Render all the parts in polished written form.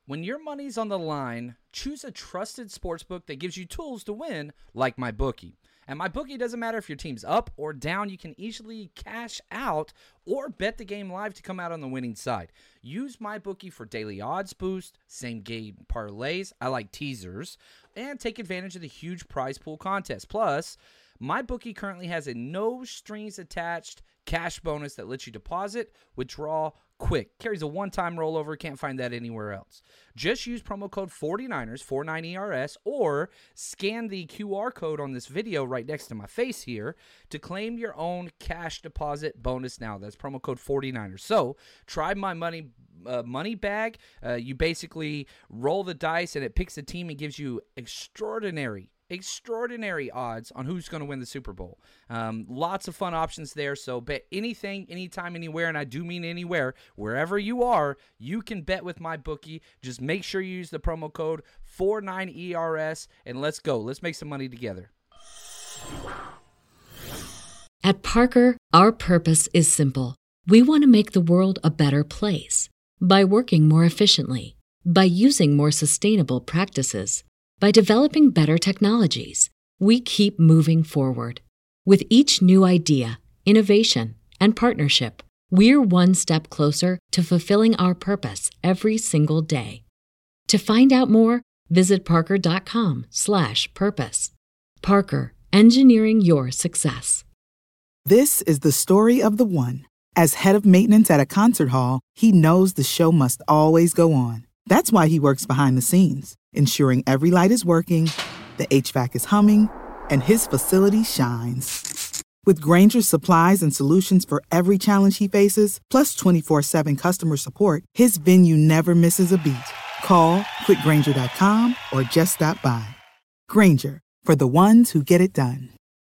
When your money's on the line, choose a trusted sportsbook that gives you tools to win, like MyBookie. And MyBookie doesn't matter if your team's up or down, you can easily cash out or bet the game live to come out on the winning side. Use MyBookie for daily odds boost, same game parlays, I like teasers, and take advantage of the huge prize pool contest. Plus, MyBookie currently has a no strings attached cash bonus that lets you deposit, withdraw quick. Carries a one-time rollover. Can't find that anywhere else. Just use promo code 49ers, 49ERS, or scan the QR code on this video right next to my face here to claim your own cash deposit bonus now. That's promo code 49ers. So try my money bag. You basically roll the dice and it picks a team and gives you extraordinary odds on who's going to win the Super Bowl. Lots of fun options there, so bet anything, anytime, anywhere, and I do mean anywhere. Wherever you are, you can bet with MyBookie. Just make sure you use the promo code 49ERS, and let's go. Let's make some money together. At Parker, our purpose is simple. We want to make the world a better place by working more efficiently, by using more sustainable practices, by developing better technologies. We keep moving forward. With each new idea, innovation, and partnership, we're one step closer to fulfilling our purpose every single day. To find out more, visit parker.com/purpose. Parker, engineering your success. This is the story of the one. As head of maintenance at a concert hall, he knows the show must always go on. That's why he works behind the scenes, ensuring every light is working, the HVAC is humming, and his facility shines. With Grainger's supplies and solutions for every challenge he faces, plus 24/7 customer support, his venue never misses a beat. Call quickgrainger.com or just stop by. Grainger, for the ones who get it done.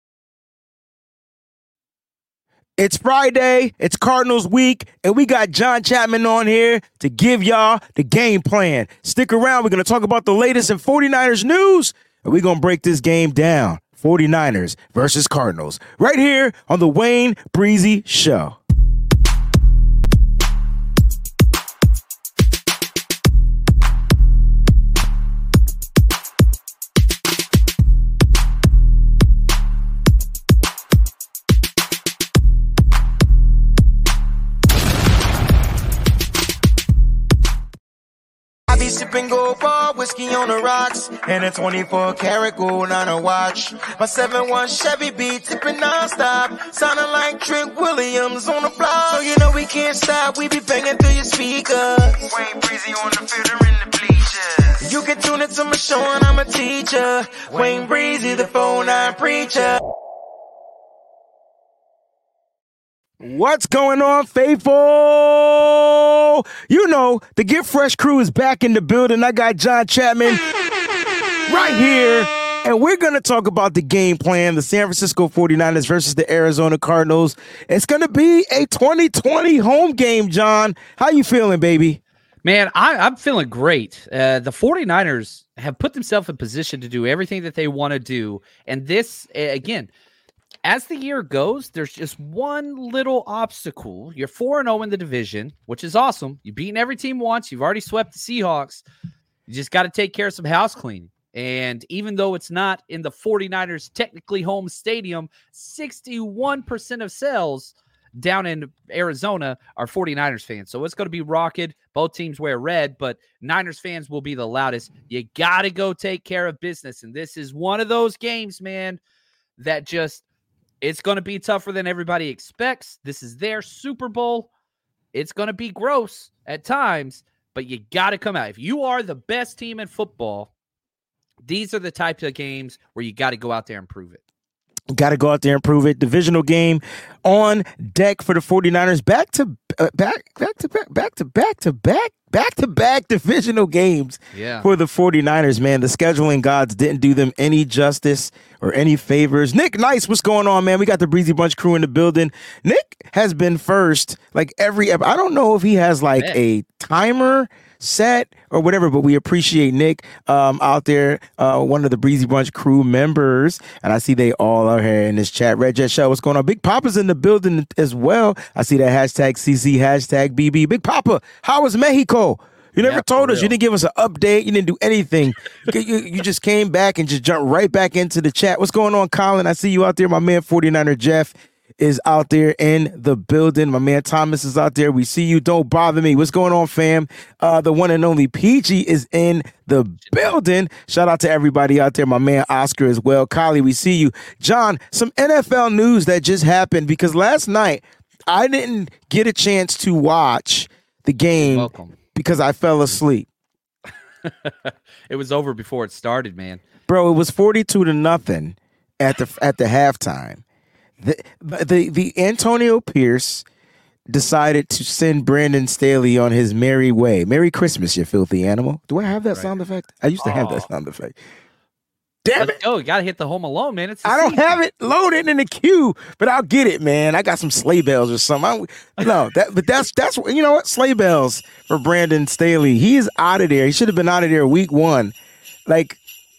It's Friday, it's Cardinals week, and we got John Chapman on here to give y'all the game plan. Stick around, we're going to talk about the latest in 49ers news, and we're going to break this game down. 49ers versus Cardinals, right here on the Wayne Breezy Show. Sipping gold bar, whiskey on the rocks, and a 24-karat gold on a watch. My 7-1 Chevy B tipping non-stop, sounding like Trent Williams on the block. So you know we can't stop, we be banging through your speakers. Wayne Breezy on the field or in the bleachers. You can tune into my show and I'm a teacher. Wayne Breezy, the 49 preacher. What's going on, faithful? You know, the Get Fresh crew is back in the building. I got John Chapman right here, and we're going to talk about the game plan, the San Francisco 49ers versus the Arizona Cardinals. It's going to be a 2020 home game, John. How you feeling, baby? Man, I'm feeling great. The 49ers have put themselves in position to do everything that they want to do, and this, again, as the year goes, there's just one little obstacle. You're 4-0 in the division, which is awesome. You've beaten every team once. You've already swept the Seahawks. You just got to take care of some house cleaning. And even though it's not in the 49ers' technically home stadium, 61% of sales down in Arizona are 49ers fans. So it's going to be rocking. Both teams wear red, but Niners fans will be the loudest. You got to go take care of business. And this is one of those games, man, that just – it's going to be tougher than everybody expects. This is their Super Bowl. It's going to be gross at times, but you got to come out. If you are the best team in football, these are the types of games where you got to go out there and prove it. Got to go out there and prove it. Divisional game on deck for the 49ers. Back-to-back divisional games for the 49ers, man. The scheduling gods didn't do them any justice or any favors. Nick Nice, what's going on, man? We got the Breezy Bunch crew in the building. Nick has been first like every episode. I don't know if he has like a timer set or whatever, but we appreciate Nick out there, one of the Breezy Bunch crew members, and I see they all are here in this chat. Red Jet Show, what's going on? Big Papa's in the building as well. I see that hashtag CC, hashtag BB. Big Papa, how was Mexico? You never told us. You didn't give us an update. You didn't do anything. You just came back and just jumped right back into the chat. What's going on, Colin? I see you out there. My man 49er Jeff is out there in the building. My man Thomas is out there. We see you. Don't bother me. What's going on, fam? The one and only PG is in the building. Shout out to everybody out there. My man Oscar as well. Kylie, we see you. John, some NFL news that just happened because last night I didn't get a chance to watch the game because I fell asleep. It was over before it started, man. Bro, it was 42-0 at the halftime. The Antonio Pierce decided to send Brandon Staley on his merry way. Merry Christmas, you filthy animal. Do I have that sound effect? I used to have that sound effect. Damn it. Oh, you got to hit the Home Alone, man. I don't have it loaded in the queue, but I'll get it, man. I got some sleigh bells or something. That's you know what? Sleigh bells for Brandon Staley. He is out of there. He should have been out of there week 1. Like,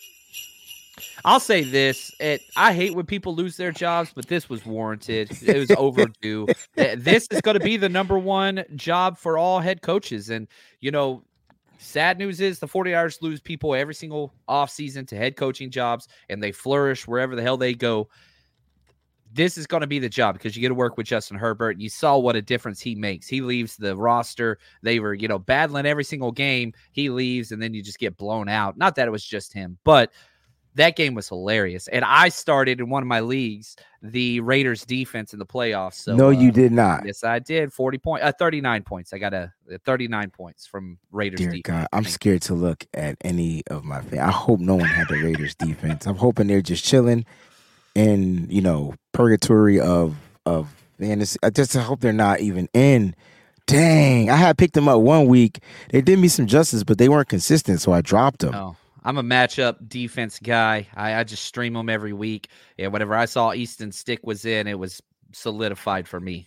I'll say this. I hate when people lose their jobs, but this was warranted. It was overdue. This is going to be the number one job for all head coaches. And, you know, sad news is the 49ers lose people every single offseason to head coaching jobs, and they flourish wherever the hell they go. This is going to be the job because you get to work with Justin Herbert. You saw what a difference he makes. He leaves the roster. They were, you know, battling every single game. He leaves, and then you just get blown out. Not that it was just him, but that game was hilarious. And I started in one of my leagues the Raiders defense in the playoffs. So, no, you did not. Yes, I did. 39 points. I got 39 points from Raiders Dear defense. God, I'm scared to look at any of my fans. I hope no one had the Raiders defense. I'm hoping they're just chilling in, you know, purgatory of fantasy. I just hope they're not even in. Dang, I had picked them up one week. They did me some justice, but they weren't consistent, so I dropped them. Oh. I'm a matchup defense guy. I just stream them every week. And whenever I saw Easton Stick was in, it was solidified for me.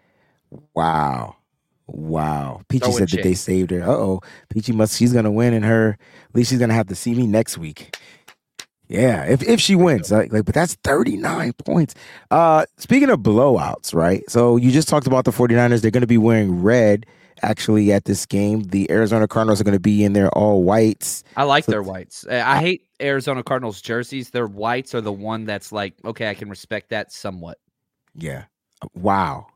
Wow. Peachy said that they saved her. Uh-oh. Peachy she's going to win, and at least she's going to have to see me next week. Yeah, if she wins. But that's 39 points. Speaking of blowouts, right? So you just talked about the 49ers. They're going to be wearing red. Actually, at this game, the Arizona Cardinals are going to be in their all whites. I like their whites. I hate Arizona Cardinals jerseys. Their whites are the one that's like, okay, I can respect that somewhat. Yeah. Wow.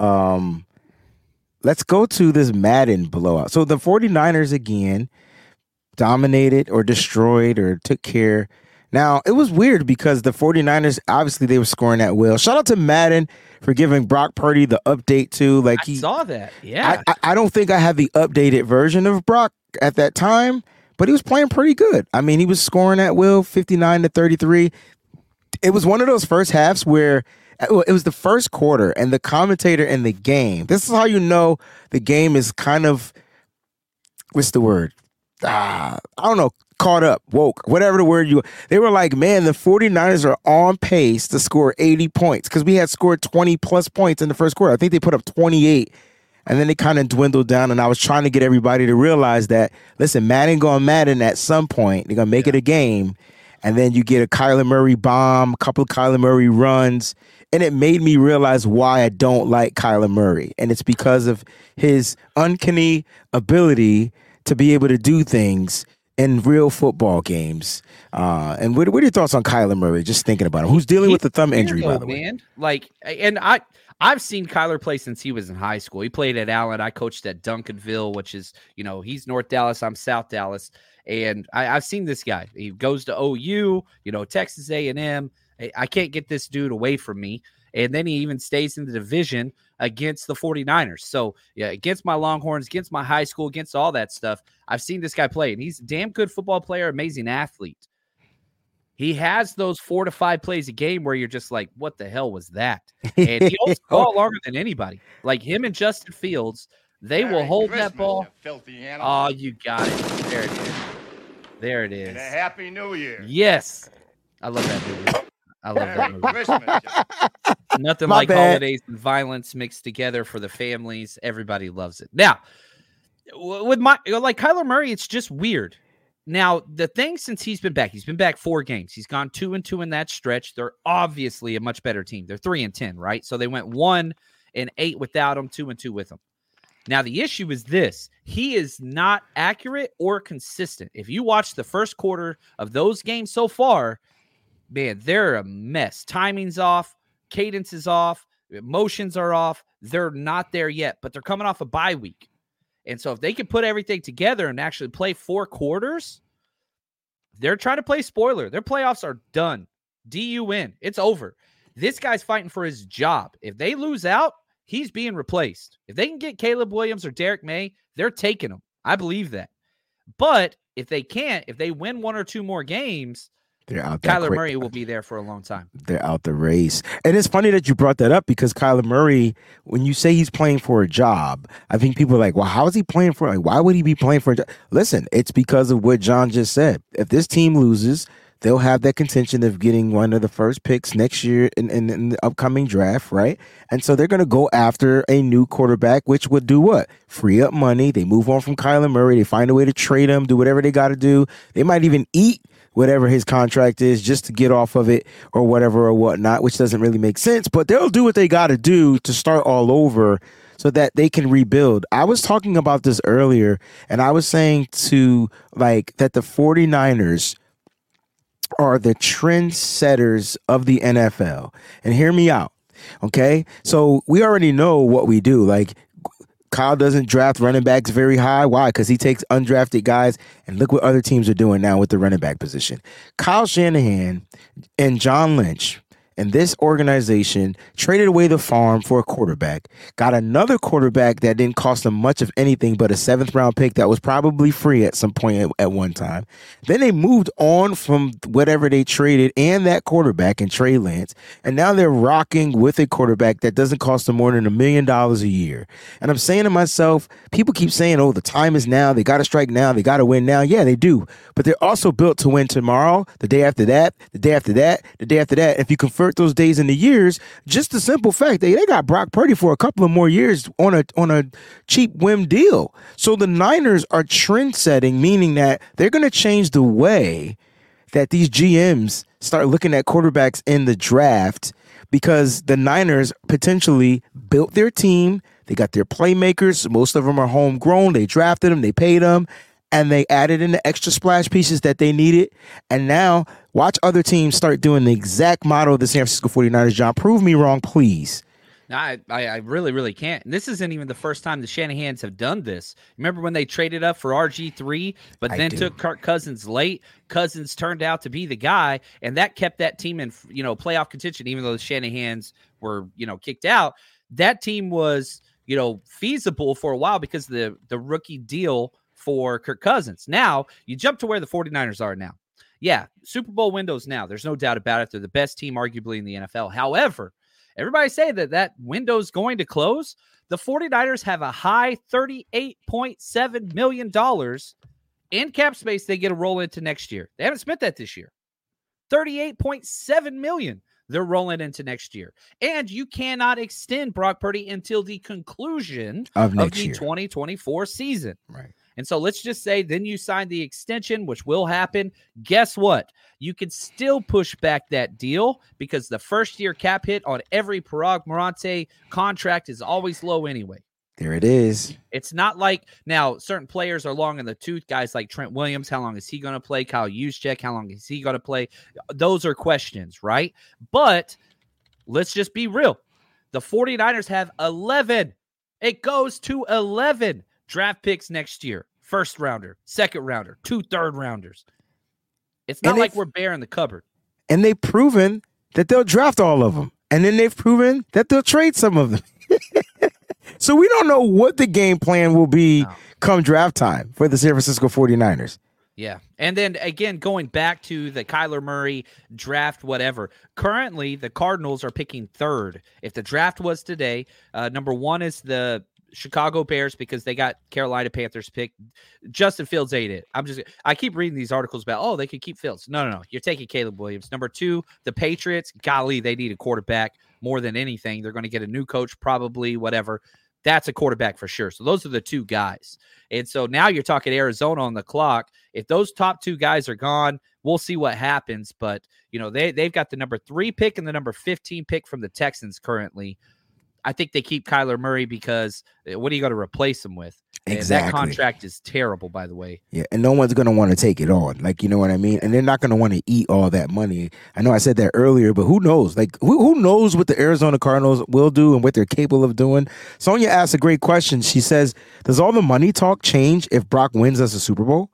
Let's go to this Madden blowout. So the 49ers again dominated or destroyed or took care. Now, it was weird because the 49ers, obviously they were scoring at will. Shout out to Madden for giving Brock Purdy the update too. Like I saw that. Yeah. I don't think I had the updated version of Brock at that time, but he was playing pretty good. I mean, he was scoring at will, 59-33. It was one of those first halves where it was the first quarter and the commentator in the game. This is how you know the game is kind of, what's the word? I don't know. Caught up, woke, whatever the word they were like, man, the 49ers are on pace to score 80 points because we had scored 20 plus points in the first quarter. I think they put up 28 and then they kind of dwindled down. And I was trying to get everybody to realize that, listen, Madden going Madden at some point, they're going to make it a game. And then you get a Kyler Murray bomb, a couple of Kyler Murray runs. And it made me realize why I don't like Kyler Murray. And it's because of his uncanny ability to be able to do things in real football games. And what are your thoughts on Kyler Murray? Just thinking about him, who's dealing with the thumb injury, by the way. Man. Like, and I've seen Kyler play since he was in high school. He played at Allen. I coached at Duncanville, which is, you know, he's North Dallas. I'm South Dallas. And I've seen this guy. He goes to OU, you know, Texas A&M. I can't get this dude away from me. And then he even stays in the division against the 49ers. So, yeah, against my Longhorns, against my high school, against all that stuff, I've seen this guy play. And he's a damn good football player, amazing athlete. He has those 4 to 5 plays a game where you're just like, what the hell was that? And he holds the ball longer than anybody. Like him and Justin Fields, they will hold that ball. Oh, you got it. There it is. There it is. And a Happy New Year. Yes. I love that movie. I love that movie. Christmas. Nothing like holidays and violence mixed together for the families. Everybody loves it. Now, with like Kyler Murray, it's just weird. Now, the thing since he's been back 4 games. He's gone 2-2 in that stretch. They're obviously a much better team. They're 3-10, right? So they went 1-8 without him, 2-2 with him. Now, the issue is this. He is not accurate or consistent. If you watch the first quarter of those games so far, man, they're a mess. Timing's off. Cadence is off. Emotions are off. They're not there yet, but they're coming off a bye week. And so if they can put everything together and actually play 4 quarters, they're trying to play spoiler. Their playoffs are done. D-U-N. It's over. This guy's fighting for his job. If they lose out, he's being replaced. If they can get Caleb Williams or Derek May, they're taking him. I believe that. But if they can't, if they win 1 or 2 more games, they're out. Kyler Murray will be there for a long time. They're out the race. And it's funny that you brought that up because Kyler Murray, when you say he's playing for a job, I think people are like, well, how is he playing for? Like, why would he be playing for a job? Listen, it's because of what John just said. If this team loses, they'll have that contention of getting one of the first picks next year in the upcoming draft, right? And so they're going to go after a new quarterback, which would do what? Free up money. They move on from Kyler Murray. They find a way to trade him, do whatever they got to do. They might even eat whatever his contract is just to get off of it or whatever or whatnot, which doesn't really make sense. But they'll do what they got to do to start all over so that they can rebuild. I was talking about this earlier, and I was saying that the 49ers are the trendsetters of the NFL. And hear me out, okay? So we already know what we do. Like, Kyle doesn't draft running backs very high. Why? Because he takes undrafted guys, and look what other teams are doing now with the running back position. Kyle Shanahan and John Lynch and this organization traded away the farm for a quarterback, got another quarterback that didn't cost them much of anything but a 7th-round pick that was probably free at some point at one time. Then they moved on from whatever they traded and that quarterback in Trey Lance, and now they're rocking with a quarterback that doesn't cost them more than $1 million a year. And I'm saying to myself, people keep saying, oh, the time is now, they got to strike now, they got to win now. Yeah, they do. But they're also built to win tomorrow, the day after that, the day after that, the day after that. If you convert those days into years, just the simple fact that they got Brock Purdy for a couple of more years on a cheap whim deal. So the Niners are trend setting, meaning that they're going to change the way that these GMs start looking at quarterbacks in the draft, because the Niners potentially built their team. They got their playmakers. Most of them are homegrown. They drafted them. They paid them. And they added in the extra splash pieces that they needed. And now watch other teams start doing the exact model of the San Francisco 49ers. John, prove me wrong, please. I really, really can't. And this isn't even the first time the Shanahans have done this. Remember when they traded up for RG3, but then took Kirk Cousins late? Cousins turned out to be the guy, and that kept that team in, playoff contention, even though the Shanahans were, kicked out. That team was, feasible for a while because of the rookie deal for Kirk Cousins. Now, you jump to where the 49ers are now. Yeah, Super Bowl windows now. There's no doubt about it. They're the best team, arguably, in the NFL. However, everybody say that window's going to close. The 49ers have a high $38.7 million in cap space they get to roll into next year. They haven't spent that this year. $38.7 million they're rolling into next year. And you cannot extend Brock Purdy until the conclusion of the 2024 season. Right. And so let's just say then you sign the extension, which will happen. Guess what? You can still push back that deal because the first-year cap hit on every Parag Marante contract is always low anyway. There it is. It's not like now certain players are long in the tooth. Guys like Trent Williams, how long is he going to play? Kyle Juszczyk, how long is he going to play? Those are questions, right? But let's just be real. The 49ers have 11. It goes to 11. Draft picks next year, 1st rounder, 2nd rounder, 2 3rd rounders. It's not like we're bare in the cupboard. And they've proven that they'll draft all of them. And then they've proven that they'll trade some of them. So we don't know what the game plan will be come draft time for the San Francisco 49ers. Yeah. And then, again, going back to the Kyler Murray draft, whatever. Currently, the Cardinals are picking 3rd. If the draft was today, number 1 is the Chicago Bears because they got Carolina Panthers picked. Justin Fields ate it. I keep reading these articles about, they could keep Fields. No. You're taking Caleb Williams. Number 2, the Patriots. Golly, they need a quarterback more than anything. They're going to get a new coach, probably, whatever. That's a quarterback for sure. So those are the 2 guys. And so now you're talking Arizona on the clock. If those top 2 guys are gone, we'll see what happens. But, they've got the number 3 pick and the number 15 pick from the Texans currently. I think they keep Kyler Murray because what are you going to replace him with? Exactly. That contract is terrible, by the way. Yeah, and no one's going to want to take it on. Like, you know what I mean? And they're not going to want to eat all that money. I know I said that earlier, but who knows? Like, who knows what the Arizona Cardinals will do and what they're capable of doing? Sonia asked a great question. She says, does all the money talk change if Brock wins us a Super Bowl?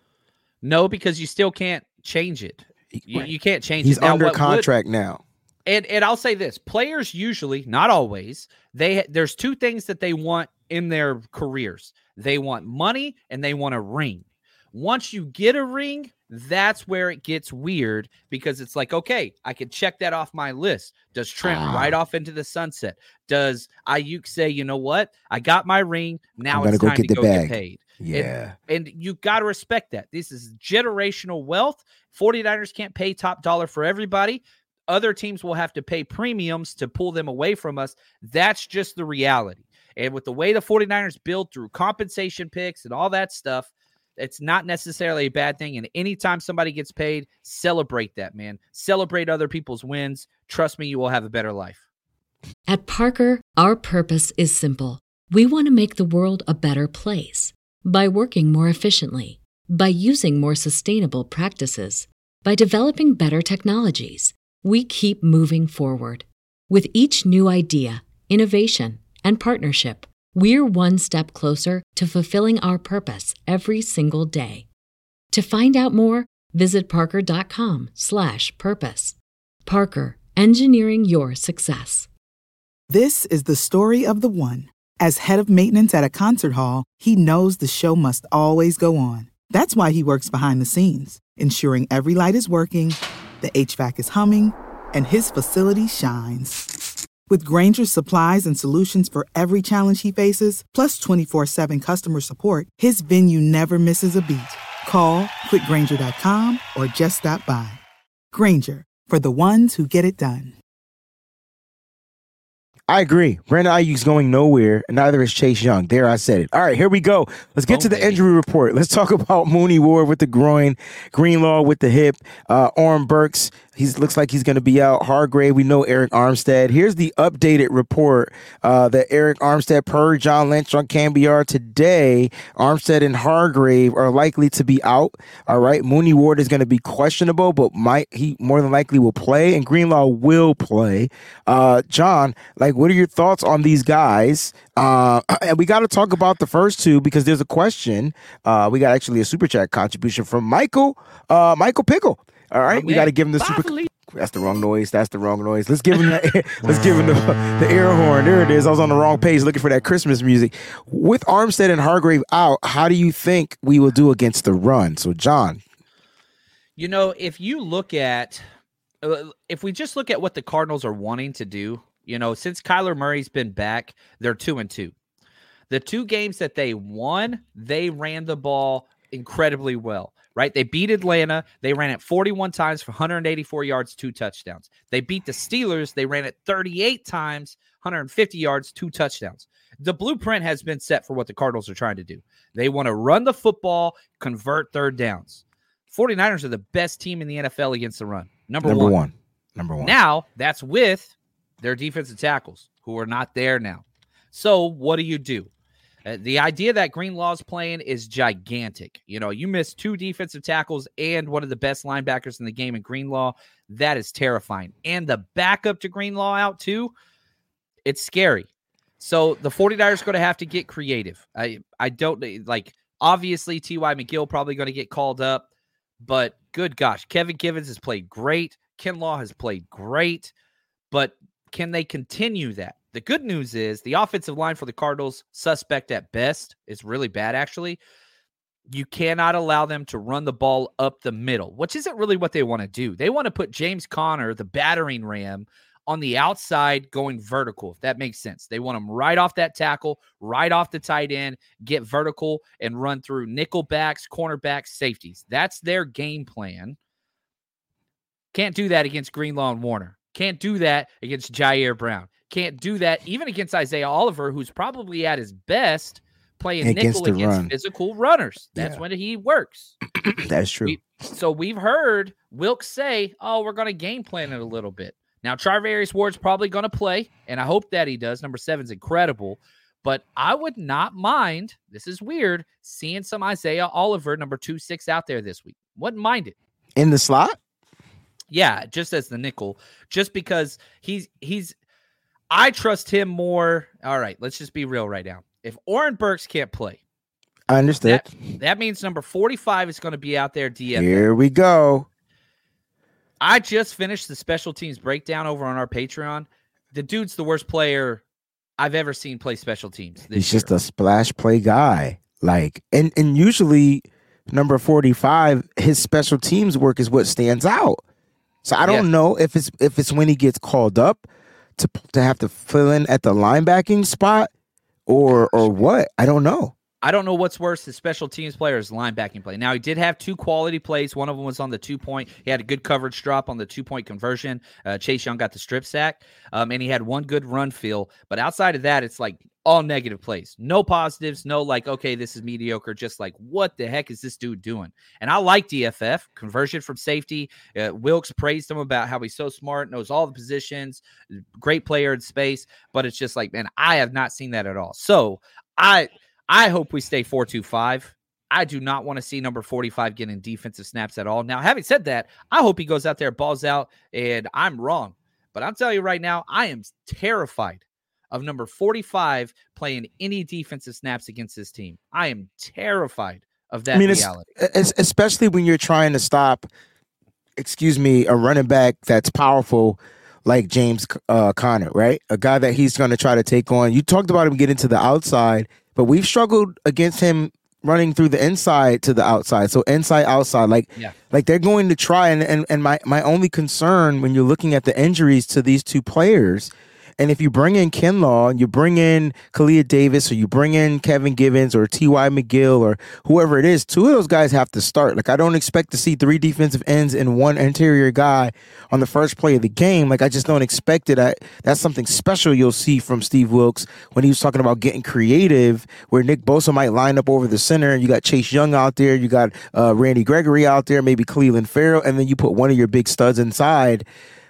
No, because you still can't change it. You can't change He's it. He's under contract now. And I'll say this. Players usually, not always, there's two things that they want in their careers. They want money and they want a ring. Once you get a ring, that's where it gets weird because it's like, okay, I can check that off my list. Does Trent ride off into the sunset? Does Ayuk say, you know what? I got my ring. Now it's time to go get paid. Yeah. And you got to respect that. This is generational wealth. 49ers can't pay top dollar for everybody. Other teams will have to pay premiums to pull them away from us. That's just the reality. And with the way the 49ers build through compensation picks and all that stuff, it's not necessarily a bad thing. And anytime somebody gets paid, celebrate that, man. Celebrate other people's wins. Trust me, you will have a better life. At Parker, our purpose is simple. We want to make the world a better place by working more efficiently, by using more sustainable practices, by developing better technologies. We keep moving forward. With each new idea, innovation, and partnership, we're one step closer to fulfilling our purpose every single day. To find out more, visit parker.com/purpose. Parker, engineering your success. This is the story of the one. As head of maintenance at a concert hall, he knows the show must always go on. That's why he works behind the scenes, ensuring every light is working, the HVAC is humming, and his facility shines. With Grainger's supplies and solutions for every challenge he faces, plus 24/7 customer support, his venue never misses a beat. Call quickgrainger.com or just stop by. Grainger, for the ones who get it done. I agree. Brandon Ayuk's going nowhere, and neither is Chase Young. There, I said it. All right, here we go. Let's get to the injury report. Let's talk about Mooney Ward with the groin, Greenlaw with the hip, Oren Burks. Looks like he's going to be out. Hargrave, we know Eric Armstead. Here's the updated report that Eric Armstead, per John Lynch on Cambiar today, Armstead and Hargrave are likely to be out. All right, Mooney Ward is going to be questionable, but he more than likely will play, and Greenlaw will play. John, what are your thoughts on these guys? And we got to talk about the first two because there's a question. We got actually a super chat contribution from Michael Pickle. All right, we got to give him the super. That's the wrong noise. Let's give him that. Let's give him the air horn. There it is. I was on the wrong page looking for that Christmas music. With Armstead and Hargrave out, how do you think we will do against the run? So, John, if we just look at what the Cardinals are wanting to do, since Kyler Murray's been back, they're 2-2. The two games that they won, they ran the ball incredibly well. Right? They beat Atlanta. They ran it 41 times for 184 yards, 2 touchdowns. They beat the Steelers. They ran it 38 times, 150 yards, 2 touchdowns. The blueprint has been set for what the Cardinals are trying to do. They want to run the football, convert third downs. 49ers are the best team in the NFL against the run. Number one. Now, that's with their defensive tackles, who are not there now. So what do? The idea that Greenlaw's playing is gigantic. You miss 2 defensive tackles and one of the best linebackers in the game in Greenlaw. That is terrifying. And the backup to Greenlaw out too, it's scary. So the 49ers are going to have to get creative. I don't obviously T.Y. McGill probably going to get called up, but good gosh, Kevin Givens has played great. Kinlaw has played great, but can they continue that? The good news is the offensive line for the Cardinals, suspect at best, is really bad, actually. You cannot allow them to run the ball up the middle, which isn't really what they want to do. They want to put James Conner, the battering ram, on the outside going vertical, if that makes sense. They want him right off that tackle, right off the tight end, get vertical, and run through nickel backs, cornerbacks, safeties. That's their game plan. Can't do that against Greenlaw and Warner. Can't do that against Jair Brown. Can't do that even against Isaiah Oliver, who's probably at his best playing nickel against physical runners. That's when he works. That's true. We've heard Wilkes say, we're going to game plan it a little bit. Now, Charvarius Ward's probably going to play, and I hope that he does. Number 7's incredible. But I would not mind, this is weird, seeing some Isaiah Oliver, number 2-6, out there this week. Wouldn't mind it. In the slot? Yeah, just as the nickel. Just because I trust him more. All right, let's just be real right now. If Oren Burks can't play, I understand. That means number 45 is going to be out there, DFS. Here we go. I just finished the special teams breakdown over on our Patreon. The dude's the worst player I've ever seen play special teams. He's just a splash play guy. Like, and usually number 45, his special teams work is what stands out. So I don't know if it's when he gets called up to have to fill in at the linebacking spot or what. I don't know. I don't know what's worse, his special teams player or his linebacking play. Now, he did have 2 quality plays. One of them was on the 2-point. He had a good coverage drop on the 2-point conversion. Chase Young got the strip sack, and he had 1 good run feel. But outside of that, it's like all negative plays. No positives, no like, okay, this is mediocre. Just like, what the heck is this dude doing? And I like DFF, conversion from safety. Wilkes praised him about how he's so smart, knows all the positions, great player in space. But it's just like, man, I have not seen that at all. So I hope we stay 4-2-5. I do not want to see number 45 getting defensive snaps at all. Now, having said that, I hope he goes out there, balls out, and I'm wrong. But I'm telling you right now, I am terrified of number 45 playing any defensive snaps against this team. I am terrified of that reality. Especially when you're trying to stop, a running back that's powerful like James Conner, right? A guy that he's going to try to take on. You talked about him getting to the outside, but we've struggled against him running through the inside to the outside. So inside, outside, like they're going to try. And my only concern when you're looking at the injuries to these 2 players, and if you bring in Kinlaw, you bring in Kalia Davis, or you bring in Kevin Givens or T.Y. McGill or whoever it is, 2 of those guys have to start. Like, I don't expect to see 3 defensive ends and 1 interior guy on the first play of the game. Like, I just don't expect it. That's something special you'll see from Steve Wilkes when he was talking about getting creative, where Nick Bosa might line up over the center, and you got Chase Young out there, you got Randy Gregory out there, maybe Cleveland Farrell, and then you put one of your big studs inside.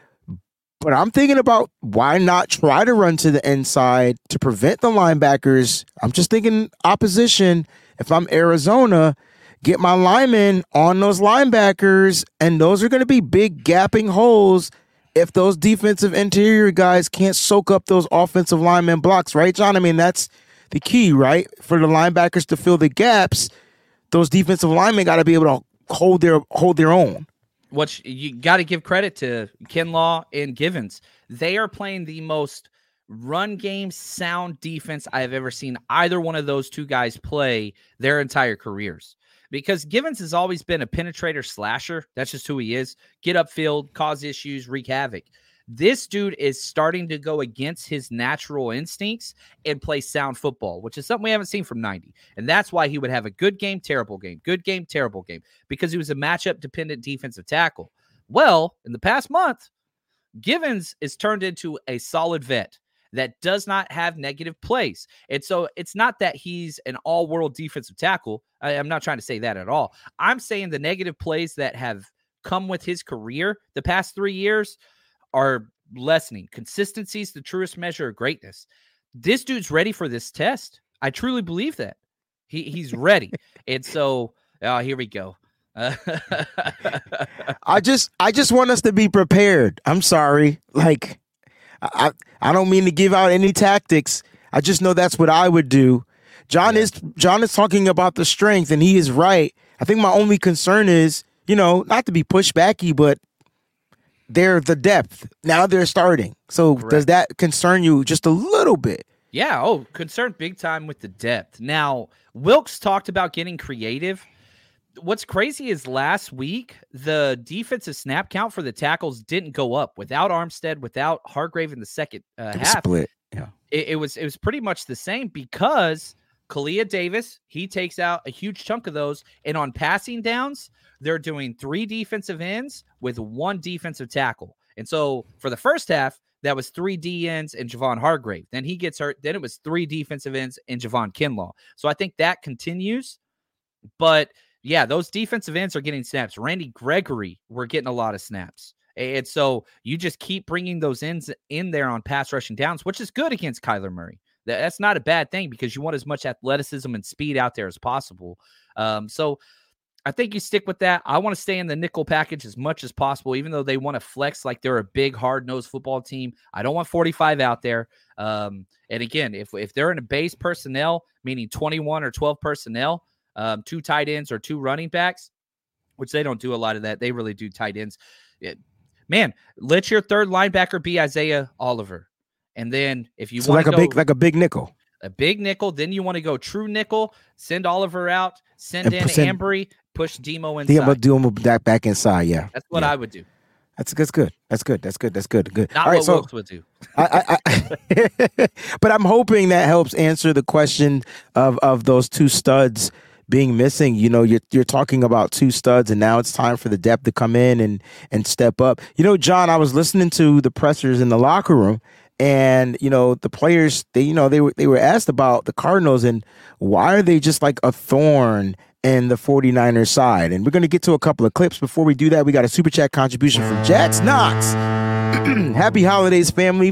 But I'm thinking about why not try to run to the inside to prevent the linebackers. I'm just thinking opposition. If I'm Arizona, get my linemen on those linebackers, and those are going to be big gapping holes if those defensive interior guys can't soak up those offensive lineman blocks, right, John? I mean, that's the key, right? For the linebackers to fill the gaps, those defensive linemen got to be able to hold their own. What you got to give credit to Kinlaw and Givens. They are playing the most run game sound defense I have ever seen either one of those 2 guys play their entire careers. Because Givens has always been a penetrator slasher. That's just who he is. Get upfield, cause issues, wreak havoc. This dude is starting to go against his natural instincts and play sound football, which is something we haven't seen from 90. And that's why he would have a good game, terrible game, good game, terrible game, because he was a matchup-dependent defensive tackle. Well, in the past month, Givens is turned into a solid vet that does not have negative plays. And so it's not that he's an all-world defensive tackle. I'm not trying to say that at all. I'm saying the negative plays that have come with his career the past 3 years are lessening. Consistency is the truest measure of greatness. This dude's ready for this test. I truly believe that. He's ready. And so, here we go. I just want us to be prepared. I'm sorry. Like, I don't mean to give out any tactics. I just know that's what I would do. John is talking about the strength, and he is right. I think my only concern is, not to be pushbacky, but they're the depth. Now they're starting. So Correct. Does that concern you just a little bit? Yeah. Oh, concerned big time with the depth. Now, Wilkes talked about getting creative. What's crazy is last week, the defensive snap count for the tackles didn't go up without Armstead, without Hargrave in the second half. Split. Yeah. It was pretty much the same because Kalia Davis, he takes out a huge chunk of those. And on passing downs, they're doing 3 defensive ends with 1 defensive tackle. And so for the first half, that was 3 D ends and Javon Hargrave. Then he gets hurt. Then it was 3 defensive ends and Javon Kinlaw. So I think that continues. But yeah, those defensive ends are getting snaps. Randy Gregory, we're getting a lot of snaps. And so you just keep bringing those ends in there on pass rushing downs, which is good against Kyler Murray. That's not a bad thing because you want as much athleticism and speed out there as possible. So I think you stick with that. I want to stay in the nickel package as much as possible, even though they want to flex like they're a big, hard-nosed football team. I don't want 45 out there. And again, if they're in a base personnel, meaning 21 or 12 personnel, 2 tight ends or 2 running backs, which they don't do a lot of that. They really do tight ends. Man, let your third linebacker be Isaiah Oliver. And then if you want to go like a big nickel. A big nickel, then you want to go true nickel, send Oliver out, send in Ambry, push Demo inside. Do him back inside, yeah. That's what I would do. That's good. Good. Not what Wilkes would do. But I'm hoping that helps answer the question of those 2 studs being missing. You know, you're talking about 2 studs, and now it's time for the depth to come in and step up. You know, John, I was listening to the pressers in the locker room, and you know the players. They were asked about the Cardinals and why are they just like a thorn in the 49ers side. And we're going to get to a couple of clips. Before we do that, we got a super chat contribution from Jax Knox. Happy holidays, family.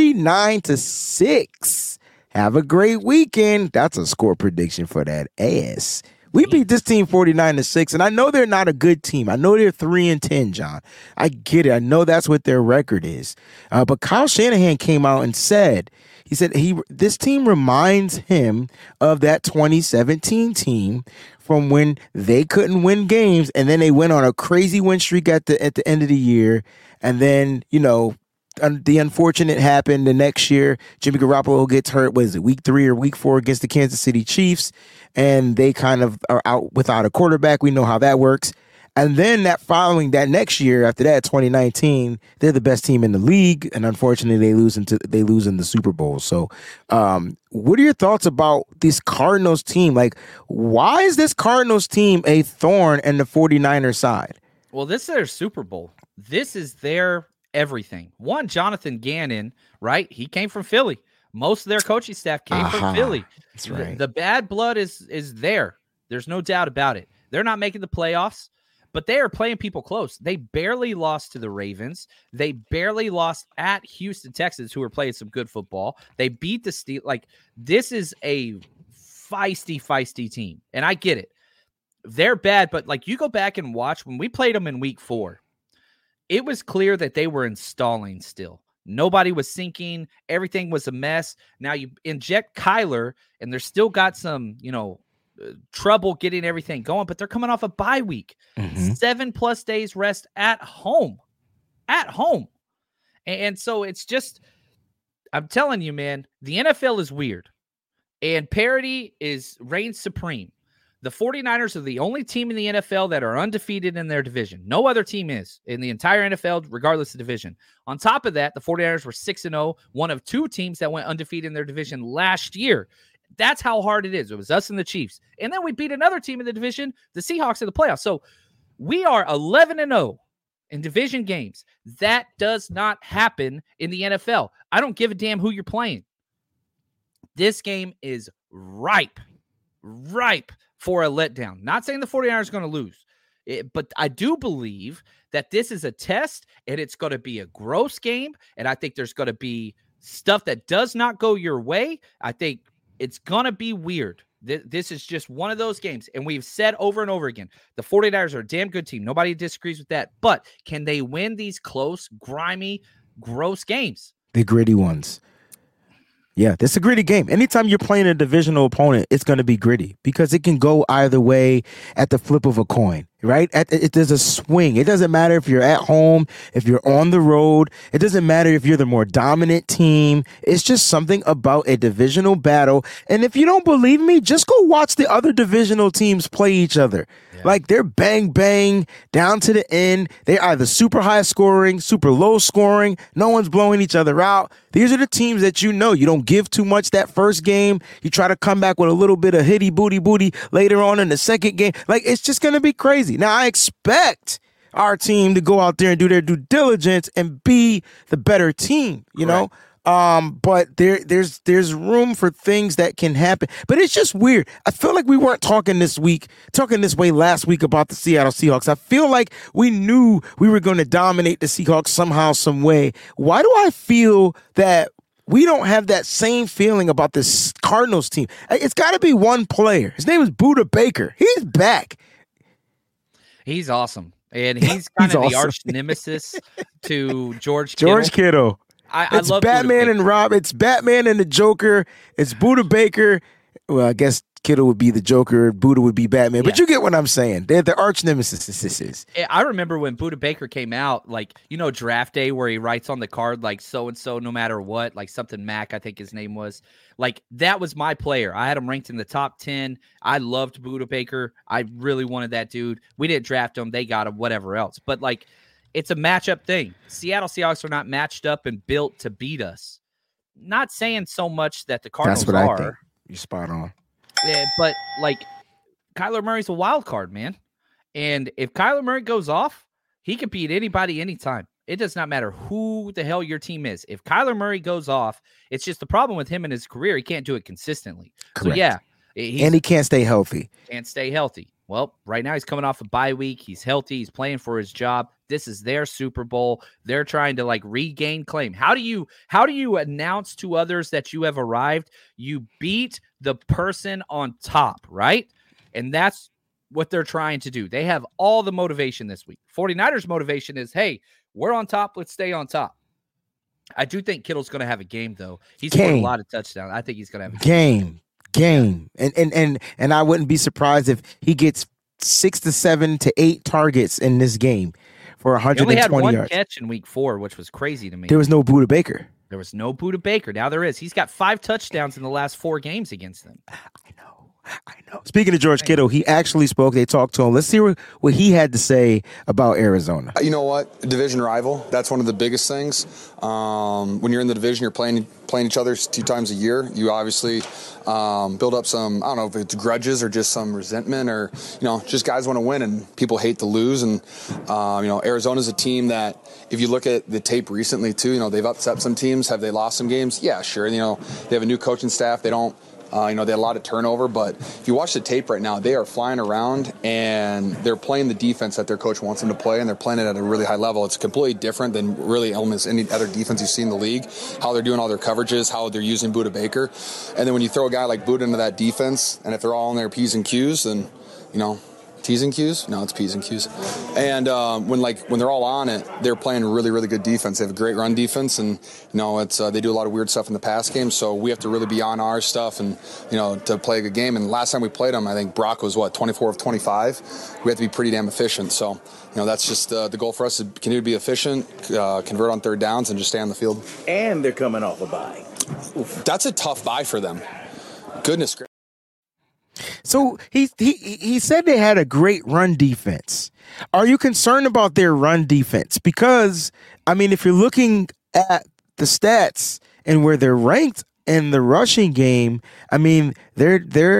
49-6. Have a great weekend. That's a score prediction for that ass. We beat this team 49-6, and I know they're not a good team. I know they're 3-10, John. I get it. I know that's what their record is. But Kyle Shanahan came out and said, this team reminds him of that 2017 team from when they couldn't win games, and then they went on a crazy win streak at the end of the year, and then, you know, the unfortunate happened the next year. Jimmy Garoppolo gets hurt. Was it week 3 or week 4 against the Kansas City Chiefs? And they kind of are out without a quarterback. We know how that works. And then that next year, after that, 2019, they're the best team in the league. And unfortunately, they lose in the Super Bowl. So what are your thoughts about this Cardinals team? Like, why is this Cardinals team a thorn in the 49ers side? Well, this is their Super Bowl. This is their everything. One, Jonathan Gannon, right? He came from Philly. Most of their coaching staff came from Philly. That's right. The bad blood is there. There's no doubt about it. They're not making the playoffs, but they are playing people close. They barely lost to the Ravens. They barely lost at Houston Texans, who were playing some good football. They beat the Steelers. Like, this is a feisty team, and I get it. They're bad, but like, you go back and watch when we played them in week 4. It was clear that they were installing still. Nobody was sinking. Everything was a mess. Now you inject Kyler, and they're still got some, trouble getting everything going, but they're coming off a bye week. 7+ days rest at home. And so it's just, I'm telling you, man, the NFL is weird, and parity reigns supreme. The 49ers are the only team in the NFL that are undefeated in their division. No other team is in the entire NFL, regardless of division. On top of that, the 49ers were 6-0, one of 2 teams that went undefeated in their division last year. That's how hard it is. It was us and the Chiefs. And then we beat another team in the division, the Seahawks, in the playoffs. So we are 11-0 in division games. That does not happen in the NFL. I don't give a damn who you're playing. This game is ripe for a letdown. Not saying the 49ers are going to lose, but I do believe that this is a test, and it's going to be a gross game, and I think there's going to be stuff that does not go your way. I think it's going to be weird. This is just one of those games, and we've said over and over again, the 49ers are a damn good team. Nobody disagrees with that, but can they win these close, grimy, gross games? The gritty ones. Yeah, this is a gritty game. Anytime you're playing a divisional opponent, it's going to be gritty because it can go either way at the flip of a coin, right? There's a swing. It doesn't matter if you're at home, if you're on the road. It doesn't matter if you're the more dominant team. It's just something about a divisional battle. And if you don't believe me, just go watch the other divisional teams play each other. Yeah. Like, they're bang, bang, down to the end. They're either super high scoring, super low scoring. No one's blowing each other out. These are the teams that you don't give too much that first game. You try to come back with a little bit of hitty booty later on in the second game. Like, it's just going to be crazy. Now, I expect our team to go out there and do their due diligence and be the better team, you know? But there's room for things that can happen. But it's just weird. I feel like we weren't talking this way last week about the Seattle Seahawks. I feel like we knew we were going to dominate the Seahawks somehow, some way. Why do I feel that we don't have that same feeling about this Cardinals team? It's got to be one player. His name is Budda Baker. He's back. He's awesome. And he's kind of the arch nemesis to George Kittle. George Kittle. I love Batman and Rob. It's Batman and the Joker. It's Budda Baker. Well, I guess Kittle would be the Joker. Budda would be Batman. But you get what I'm saying. They're the arch nemesis. This is. I remember when Budda Baker came out, like, draft day where he writes on the card, like, so-and-so no matter what, like something Mac, I think his name was. Like, that was my player. I had him ranked in the top 10. I loved Budda Baker. I really wanted that dude. We didn't draft him. They got him, whatever else. But, like, it's a matchup thing. Seattle Seahawks are not matched up and built to beat us. Not saying so much that the Cardinals That's what are. I think. You're spot on. Yeah, but, like, Kyler Murray's a wild card, man. And if Kyler Murray goes off, he can beat anybody anytime. It does not matter who the hell your team is. If Kyler Murray goes off, it's just the problem with him in his career. He can't do it consistently. Correct. So, yeah. And he can't stay healthy. Can't stay healthy. Well, right now he's coming off a bye week. He's healthy. He's playing for his job. This is their Super Bowl. They're trying to, like, regain claim. How do you announce to others that you have arrived? You beat the person on top, right? And that's what they're trying to do. They have all the motivation this week. 49ers motivation is, hey, we're on top. Let's stay on top. I do think Kittle's going to have a game, though. He's scored a lot of touchdowns. I think he's going to have a game. And I wouldn't be surprised if he gets 6 to 7 to 8 targets in this game for 120 yards. He only had one catch in week 4, which was crazy to me. There was no Budda Baker. There was no Budda Baker. Now there is. He's got 5 touchdowns in the last 4 games against them. I know. Speaking of George Kittle, he actually spoke. They talked to him. Let's see what he had to say about Arizona. You know what? Division rival. That's one of the biggest things. When you're in the division, you're playing each other 2 times a year. You obviously build up some, I don't know if it's grudges or just some resentment or, just guys want to win and people hate to lose. And, Arizona's a team that if you look at the tape recently too, they've upset some teams. Have they lost some games? Yeah, sure. They have a new coaching staff. They don't. They had a lot of turnover, but if you watch the tape right now, they are flying around and they're playing the defense that their coach wants them to play, and they're playing it at a really high level. It's completely different than really almost any other defense you see in the league, how they're doing all their coverages, how they're using Budda Baker. And then when you throw a guy like Budda into that defense, and if they're all in their P's and Q's, then, T's and Q's? No, it's P's and Q's. And when they're all on it, they're playing really, really good defense. They have a great run defense, and they do a lot of weird stuff in the pass game. So we have to really be on our stuff and to play a good game. And last time we played them, I think Brock was 24 of 25. We have to be pretty damn efficient. So that's just the goal for us to continue to be efficient, convert on third downs, and just stay on the field. And they're coming off a bye. That's a tough bye for them. Goodness gracious. So he said they had a great run defense. Are you concerned about their run defense? Because, if you're looking at the stats and where they're ranked in the rushing game, they're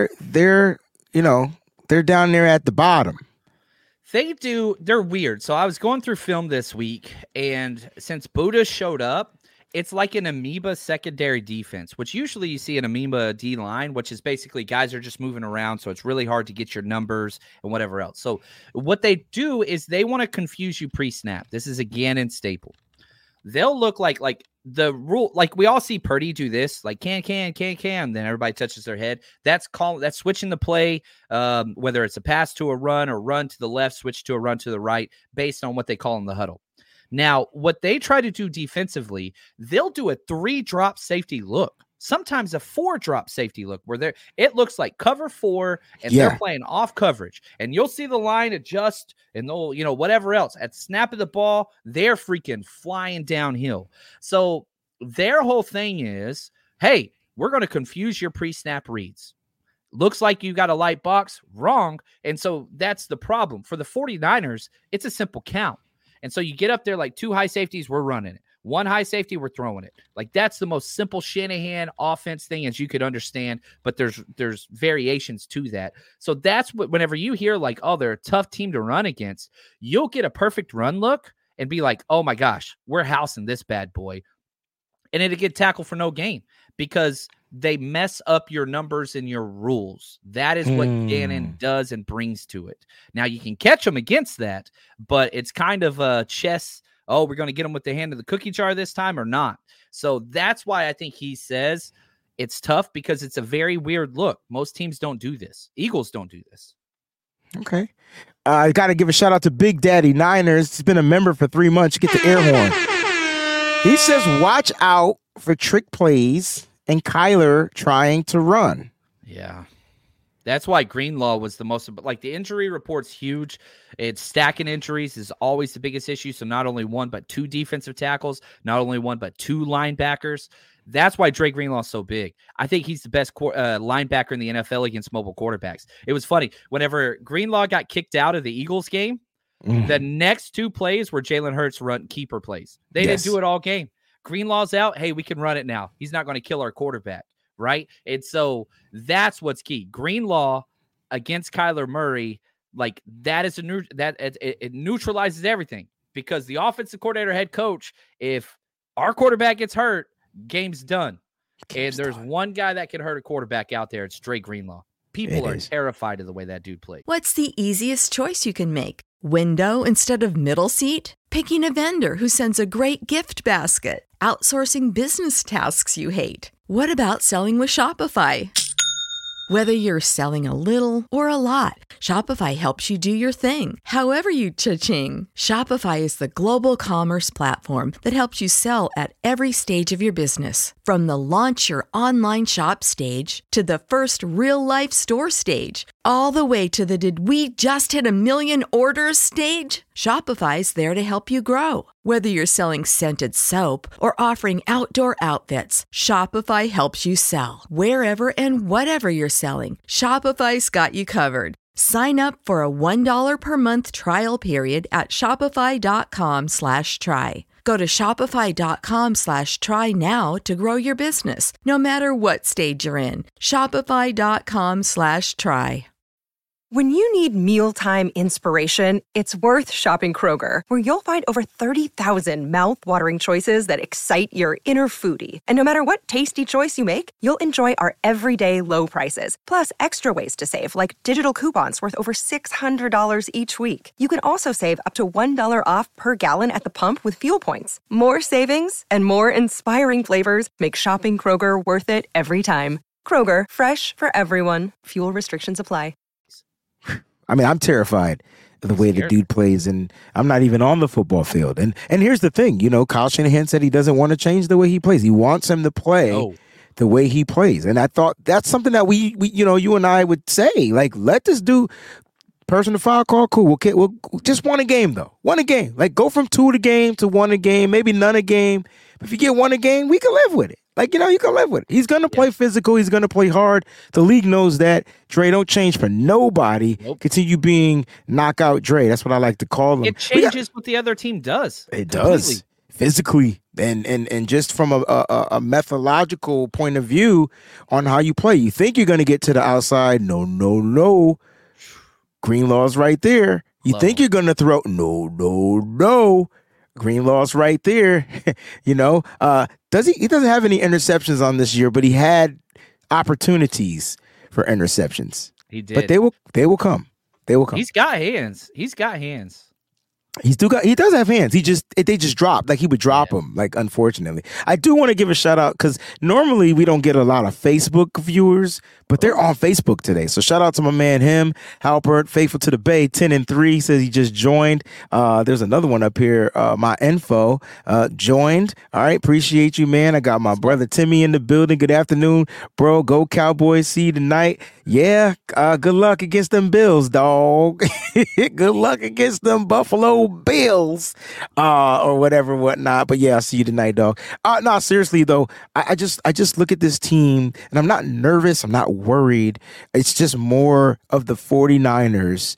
down there at the bottom. They're weird. So I was going through film this week, and since Budda showed up, it's like an amoeba secondary defense, which usually you see an amoeba D-line, which is basically guys are just moving around, so it's really hard to get your numbers and whatever else. So what they do is they want to confuse you pre-snap. This is a Gannon staple. They'll look like the rule, like we all see Purdy do this, like can, then everybody touches their head. That's switching the play, whether it's a pass to a run or run to the left, switch to a run to the right, based on what they call in the huddle. Now, what they try to do defensively, they'll do a 3-drop safety look, sometimes a 4-drop safety look, where it looks like cover 4 and they're playing off coverage. And you'll see the line adjust and they'll, whatever else. At snap of the ball, they're freaking flying downhill. So their whole thing is, hey, we're going to confuse your pre-snap reads. Looks like you got a light box, wrong. And so that's the problem. For the 49ers, it's a simple count. And so you get up there like 2 high safeties, we're running it. 1 high safety, we're throwing it. Like that's the most simple Shanahan offense thing as you could understand, but there's variations to that. So that's what, whenever you hear like, oh, they're a tough team to run against, you'll get a perfect run look and be like, oh my gosh, we're housing this bad boy. and it'll get tackled for no gain because they mess up your numbers and your rules. That is what Gannon does and brings to it. Now, you can catch them against that, but it's kind of a chess. Oh, we're going to get them with the hand of the cookie jar this time or not. So that's why I think he says it's tough, because it's a very weird look. Most teams don't do this. Eagles don't do this. Okay. I got to give a shout out to Big Daddy Niners. He's been a member for 3 months. Get the air horn. He says, watch out for trick plays and Kyler trying to run. Yeah. That's why Greenlaw was the most, like, the injury report's huge. It's stacking injuries is always the biggest issue. So not only one, but 2 defensive tackles, not only one, but 2 linebackers. That's why Dre Greenlaw is so big. I think he's the best linebacker in the NFL against mobile quarterbacks. It was funny. Whenever Greenlaw got kicked out of the Eagles game, the next 2 plays were Jalen Hurts run keeper plays. They didn't do it all game. Greenlaw's out. Hey, we can run it now. He's not going to kill our quarterback, right? And so that's what's key. Greenlaw against Kyler Murray, like, that is it neutralizes everything, because the offensive coordinator, head coach, if our quarterback gets hurt, game's done. There's one guy that can hurt a quarterback out there. It's Dre Greenlaw. People are terrified of the way that dude plays. What's the easiest choice you can make? Window instead of middle seat? Picking a vendor who sends a great gift basket? Outsourcing business tasks you hate? What about selling with Shopify? Whether you're selling a little or a lot, Shopify helps you do your thing, however you cha-ching. Shopify is the global commerce platform that helps you sell at every stage of your business. From the launch your online shop stage to the first real-life store stage, all the way to the did we just hit 1 million orders stage. Shopify's there to help you grow. Whether you're selling scented soap or offering outdoor outfits, Shopify helps you sell. Wherever and whatever you're selling, Shopify's got you covered. Sign up for a $1 per month trial period at shopify.com/try. Go to shopify.com/try now to grow your business, no matter what stage you're in. Shopify.com/try. When you need mealtime inspiration, it's worth shopping Kroger, where you'll find over 30,000 mouth-watering choices that excite your inner foodie. And no matter what tasty choice you make, you'll enjoy our everyday low prices, plus extra ways to save, like digital coupons worth over $600 each week. You can also save up to $1 off per gallon at the pump with fuel points. More savings and more inspiring flavors make shopping Kroger worth it every time. Kroger, fresh for everyone. Fuel restrictions apply. I mean, I'm terrified of the way the dude plays, and I'm not even on the football field. And here's the thing, Kyle Shanahan said he doesn't want to change the way he plays. He wants him to play the way he plays. And I thought that's something that we you and I would say, like, let this dude, person to foul call, cool. We'll just 1 a game, though. 1 a game. Like, go from 2 a game to 1 a game, maybe none a game. But if you get 1 a game, we can live with it. Like, you can live with it. He's going to play physical. He's going to play hard. The league knows that. Dre don't change for nobody. Nope. Continue being knockout Dre. That's what I like to call him. It changes what the other team does. It does. Physically. And just from a methodological point of view on how you play. You think you're going to get to the outside. No. Greenlaw's right there. You think you're going to throw. No. Greenlaw's right there. He doesn't have any interceptions on this year, but he had opportunities for interceptions. He did. But they will come. They will come. He's got hands. He does have hands. They just drop. Like, he would drop them, like, unfortunately. I do want to give a shout out, because normally we don't get a lot of Facebook viewers, but they're on Facebook today. So shout out to my man, Halpert, Faithful to the Bay, 10-3, says he just joined. There's another one up here, my info, joined. All right, appreciate you, man. I got my brother Timmy in the building. Good afternoon, bro. Go Cowboys. See you tonight. Yeah, good luck against them Bills, dog. Good luck against them Buffalo Bills, or whatnot. But yeah, I'll see you tonight, dog. No, seriously though, I just look at this team and I'm not nervous. I'm not worried. It's just more of the 49ers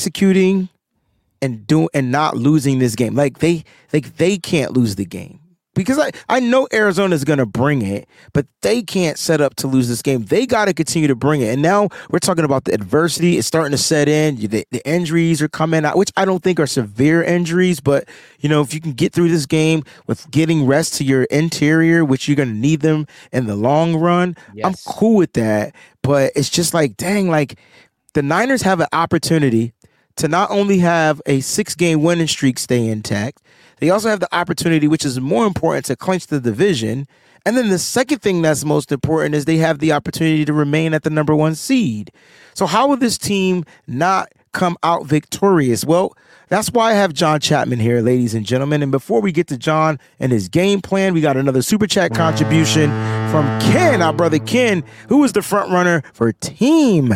executing and not losing this game. Like they can't lose the game. because I know Arizona's going to bring it, but they can't set up to lose this game. They got to continue to bring it. And now we're talking about the adversity. It's starting to set in. The injuries are coming out, which I don't think are severe injuries, but if you can get through this game with getting rest to your interior, which you're going to need them in the long run, yes. I'm cool with that. But it's just like, dang, like the Niners have an opportunity to not only have a 6-game winning streak stay intact, they also have the opportunity, which is more important, to clinch the division. And then the second thing that's most important is they have the opportunity to remain at the number 1 seed. So how will this team not come out victorious? Well, that's why I have John Chapman here, ladies and gentlemen. And before we get to John and his game plan, we got another Super Chat contribution from Ken, our brother Ken, who is the front runner for Team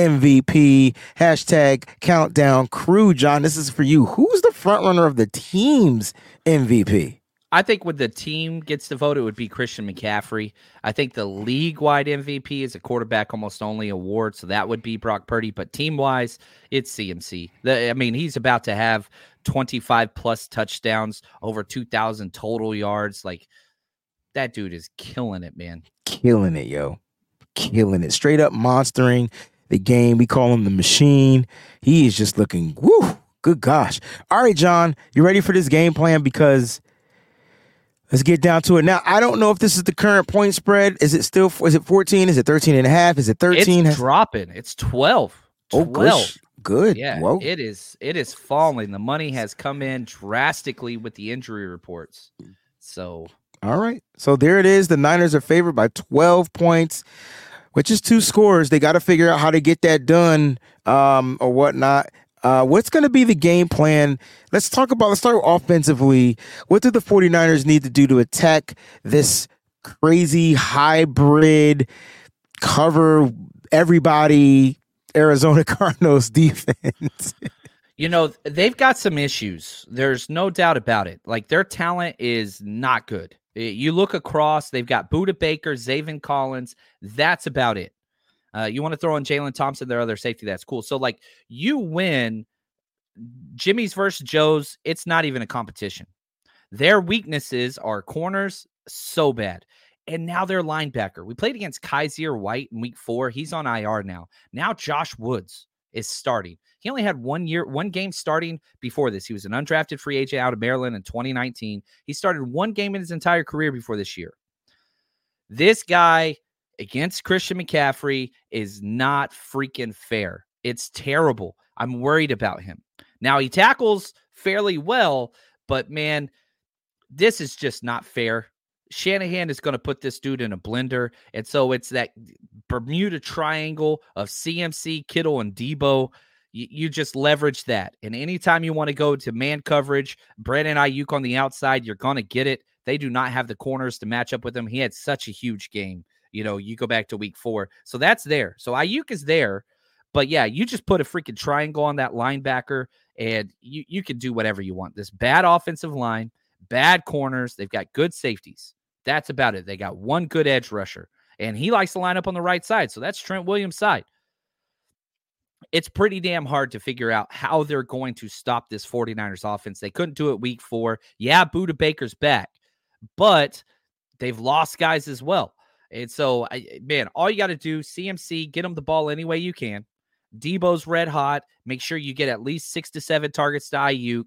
MVP. Hashtag Countdown Crew. John, this is for you. Who's the front runner of the team's MVP? I think when the team gets the vote, it would be Christian McCaffrey. I think the league-wide MVP is a quarterback almost only award, so that would be Brock Purdy. But team-wise, it's CMC. He's about to have 25-plus touchdowns, over 2,000 total yards. Like, that dude is killing it, man. Killing it, yo. Killing it. Straight up monstering the game. We call him the machine. He is just looking, woo, good gosh. All right, John, you ready for this game plan? Because let's get down to it. Now, I don't know if this is the current point spread. Is it 14? Is it 13.5? Is it 13? It's dropping. It's 12. 12. Oh, good. Yeah, whoa. It is falling. The money has come in drastically with the injury reports. So, all right. So there it is. The Niners are favored by 12 points, which is 2 scores. They got to figure out how to get that done or whatnot. What's going to be the game plan? Let's start offensively. What do the 49ers need to do to attack this crazy hybrid cover everybody Arizona Cardinals defense? They've got some issues. There's no doubt about it. Like, their talent is not good. You look across, they've got Budda Baker, Zaven Collins. That's about it. You want to throw in Jalen Thompson, their other safety. That's cool. So, like, you win Jimmy's versus Joe's. It's not even a competition. Their weaknesses are corners so bad. And now their linebacker. We played against Kaiser White in week 4. He's on IR now. Now Josh Woods is starting. He only had 1 game starting before this. He was an undrafted free agent out of Maryland in 2019. He started 1 game in his entire career before this year. This guy against Christian McCaffrey is not freaking fair. It's terrible. I'm worried about him. Now, he tackles fairly well, but man, this is just not fair. Shanahan is going to put this dude in a blender. And so it's that Bermuda triangle of CMC, Kittle, and Debo. You just leverage that. And anytime you want to go to man coverage, Brandon Ayuk on the outside, you're going to get it. They do not have the corners to match up with him. He had such a huge game. You go back to week 4. So that's there. So Ayuk is there. But yeah, you just put a freaking triangle on that linebacker and you can do whatever you want. This bad offensive line, bad corners. They've got good safeties. That's about it. They got 1 good edge rusher, and he likes to line up on the right side. So that's Trent Williams' side. It's pretty damn hard to figure out how they're going to stop this 49ers offense. They couldn't do it week 4. Yeah, Budda Baker's back, but they've lost guys as well. And so, all you got to do, CMC, get them the ball any way you can. Debo's red hot. Make sure you get at least 6 to 7 targets to Ayuk.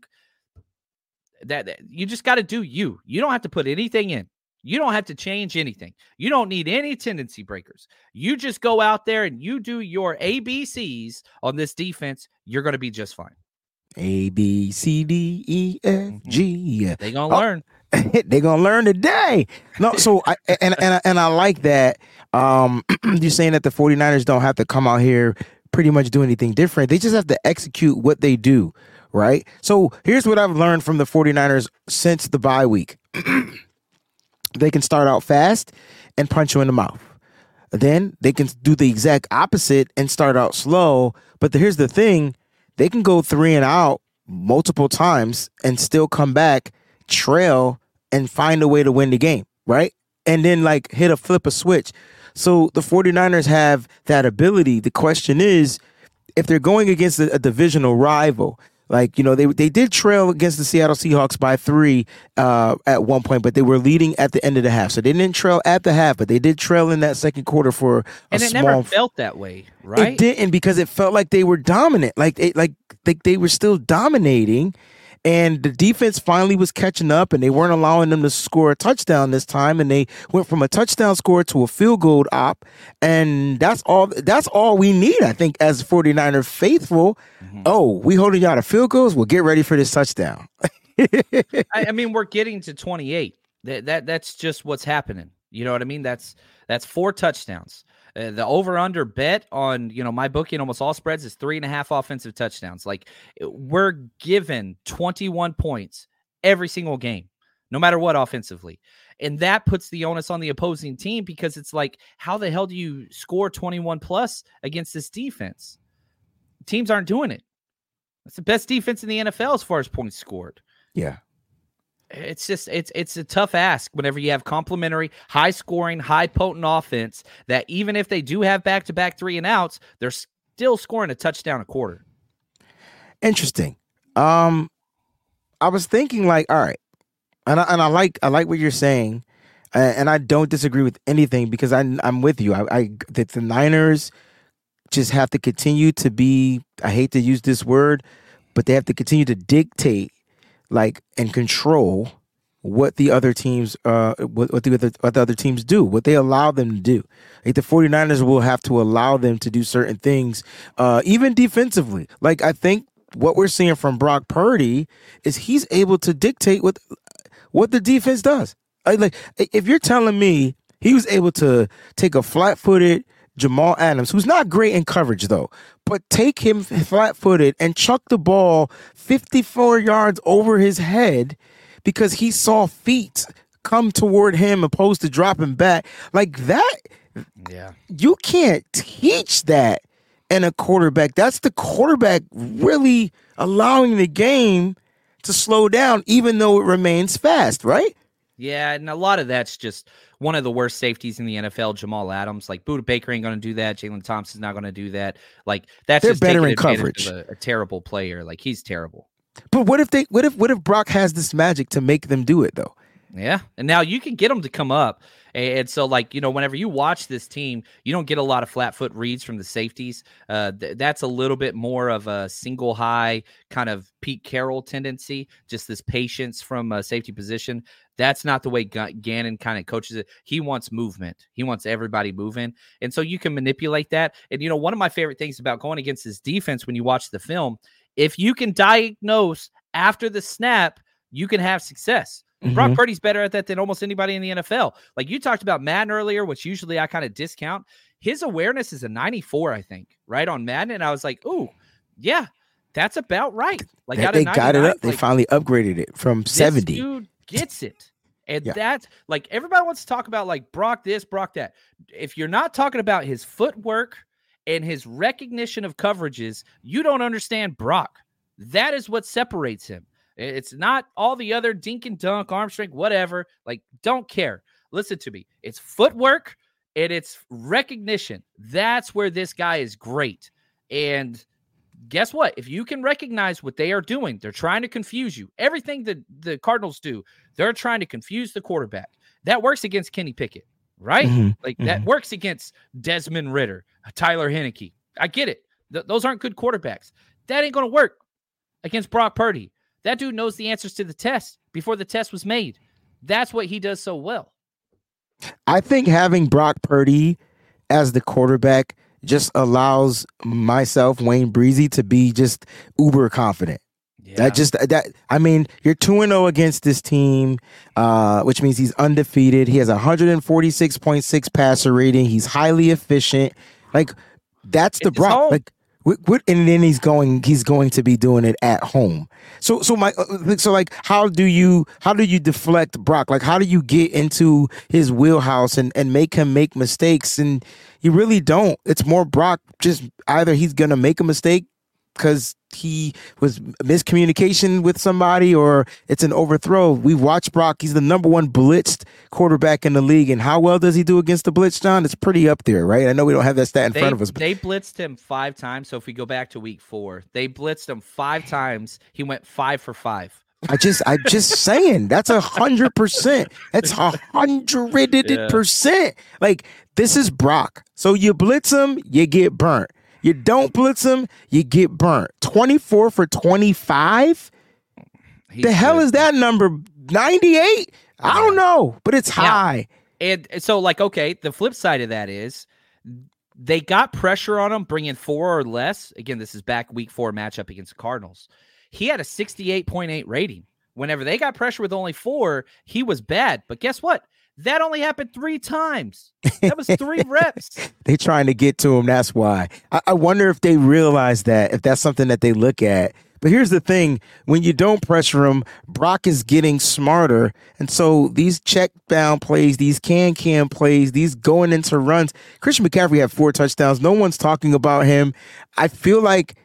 That you just got to do you. You don't have to put anything in. You don't have to change anything. You don't need any tendency breakers. You just go out there and you do your ABCs on this defense. You're going to be just fine. A, B, C, D, E, F, G. They're going to learn. They're going to learn today. No, so I like that. You're saying that the 49ers don't have to come out here pretty much do anything different. They just have to execute what they do, right? So here's what I've learned from the 49ers since the bye week. They can start out fast and punch you in the mouth. Then they can do the exact opposite and start out slow. But here's the thing. They can go 3 and out multiple times and still come back, trail, and find a way to win the game, right? And then flip a switch. So the 49ers have that ability. The question is, if they're going against a divisional rival, Like, they did trail against the Seattle Seahawks by 3 at one point, but they were leading at the end of the half. So they didn't trail at the half, but they did trail in that second quarter for a small. And it never felt that way, right? It didn't, because it felt like they were dominant. Like they were still dominating. And the defense finally was catching up, and they weren't allowing them to score a touchdown this time. And they went from a touchdown score to a field goal op. And that's all we need, I think, as 49er faithful. Mm-hmm. Oh, we holding y'all to field goals? Well, get ready for this touchdown. I mean, we're getting to 28. That's just what's happening. You know what I mean? That's 4 touchdowns. The over-under bet on, my bookie and almost all spreads is 3.5 offensive touchdowns. Like, we're given 21 points every single game, no matter what offensively. And that puts the onus on the opposing team, because it's like, how the hell do you score 21 plus against this defense? Teams aren't doing it. It's the best defense in the NFL as far as points scored. Yeah. It's just it's a tough ask whenever you have complementary, high scoring, high potent offense that even if they do have back-to-back 3 and outs, they're still scoring a touchdown a quarter. Interesting. I was thinking, like, all right, and I like what you're saying, and I don't disagree with anything, because I'm with you. That the Niners just have to continue to be, I hate to use this word, but they have to continue to dictate, like, and control what the other teams what the other teams do, what they allow them to do. Like, the 49ers will have to allow them to do certain things, even defensively. Like, I think what we're seeing from Brock Purdy is he's able to dictate what the defense does. Like, if you're telling me he was able to take a flat-footed Jamal Adams, who's not great in coverage, though, but take him flat-footed and chuck the ball 54 yards over his head because he saw feet come toward him opposed to dropping back. Like that, yeah, you can't teach that in a quarterback. That's the quarterback really allowing the game to slow down, even though it remains fast, right? Yeah, and a lot of that's just one of the worst safeties in the NFL, Jamal Adams. Like, Budda Baker ain't going to do that. Jalen Thompson's not going to do that. Like, that's They're just better in taking coverage. Of a terrible player. Like, he's terrible. But what if Brock has this magic to make them do it, though? Yeah, and now you can get them to come up. And so, like, whenever you watch this team, you don't get a lot of flat-foot reads from the safeties. That's a little bit more of a single high kind of Pete Carroll tendency, just this patience from a safety position. That's not the way Gannon kind of coaches it. He wants movement. He wants everybody moving. And so you can manipulate that. And, one of my favorite things about going against his defense when you watch the film, if you can diagnose after the snap, you can have success. Mm-hmm. Brock Purdy's better at that than almost anybody in the NFL. Like, you talked about Madden earlier, which usually I kind of discount. His awareness is a 94, I think, right, on Madden. And I was like, ooh, yeah, that's about right. Like, they got it up. They finally upgraded it from 70. This dude gets it. And that's, like, everybody wants to talk about, like, Brock this, Brock that. If you're not talking about his footwork and his recognition of coverages, you don't understand Brock. That is what separates him. It's not all the other dink and dunk, arm strength, whatever. Like, don't care. Listen to me. It's footwork and it's recognition. That's where this guy is great. And guess what? If you can recognize what they are doing, they're trying to confuse you. Everything that the Cardinals do, they're trying to confuse the quarterback. That works against Kenny Pickett, right? Mm-hmm. Like, that works against Desmond Ridder, Tyler Heineke. I get it. Those aren't good quarterbacks. That ain't going to work against Brock Purdy. That dude knows the answers to the test before the test was made. That's what he does so well. I think having Brock Purdy as the quarterback just allows myself, Wayne Breezy, to be just uber confident. Yeah. I mean, you're 2-0 against this team, which means he's undefeated. He has 146.6 passer rating. He's highly efficient. Like, that's the Brock. Home. Like, and then he's going to be doing it at home. So how do you deflect Brock? Like, how do you get into his wheelhouse and make him make mistakes? And you really don't. It's more Brock. Just either he's gonna make a mistake because he was miscommunication with somebody or it's an overthrow. We've watched Brock. He's the number one blitzed quarterback in the league. And how well does he do against the blitz, John? It's pretty up there, right? I know we don't have that stat in front of us. They blitzed him 5 times. So if we go back to week 4, they blitzed him 5 times. He went 5 for 5. I'm just saying that's 100%. That's 100%. Like, this is Brock. So you blitz him, you get burnt. You don't blitz him, you get burnt. 24 for 25? The hell is that number? 98? I don't know, but it's high. And so, like, okay, the flip side of that is they got pressure on him, bringing 4 or less. Again, this is back week 4 matchup against the Cardinals. He had a 68.8 rating. Whenever they got pressure with only 4, he was bad. But guess what? That only happened 3 times. That was 3 reps. They trying to get to him. That's why. I wonder if they realize that, if that's something that they look at. But here's the thing. When you don't pressure him, Brock is getting smarter. And so these check down plays, these can plays, these going into runs. Christian McCaffrey had 4 touchdowns. No one's talking about him. I feel like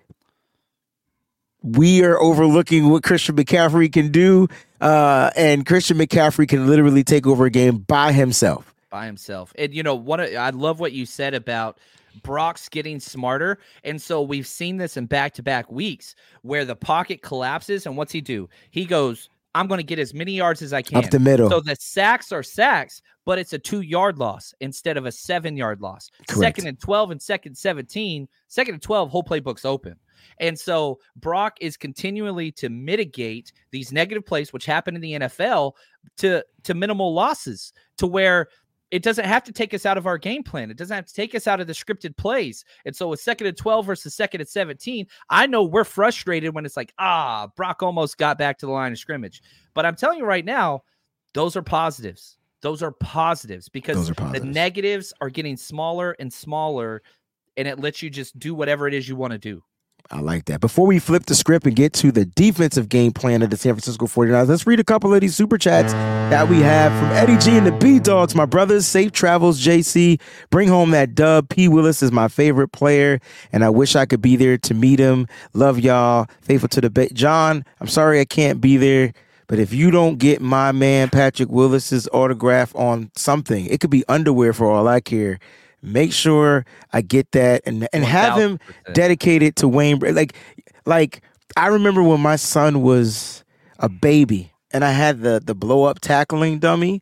we are overlooking what Christian McCaffrey can do. And Christian McCaffrey can literally take over a game by himself. And, you know, I love what you said about Brock's getting smarter. And so we've seen this in back-to-back weeks where the pocket collapses. And what's he do? He goes, I'm going to get as many yards as I can. Up the middle. So the sacks are sacks, but it's a 2-yard loss instead of a 7-yard loss. Correct. 2nd and 12 and 2nd 17. 2nd and 12, whole playbook's open. And so Brock is continually to mitigate these negative plays, which happen in the NFL, to minimal losses, to where it doesn't have to take us out of our game plan. It doesn't have to take us out of the scripted plays. And so with 2nd and 12 versus 2nd and 17, I know we're frustrated when it's like, Brock almost got back to the line of scrimmage. But I'm telling you right now, those are positives. Those are positives because the negatives are getting smaller and smaller, and it lets you just do whatever it is you want to do. I like that. Before we flip the script and get to the defensive game plan of the San Francisco 49ers, let's read a couple of these super chats that we have from Eddie G and the B-Dogs. My brothers, safe travels, JC. Bring home that dub. P. Willis is my favorite player, and I wish I could be there to meet him. Love y'all. Faithful to the John, I'm sorry I can't be there, but if you don't get my man Patrick Willis's autograph on something, it could be underwear for all I care, make sure I get that and have him dedicated to Wayne. Like I remember when my son was a baby and I had the blow up tackling dummy,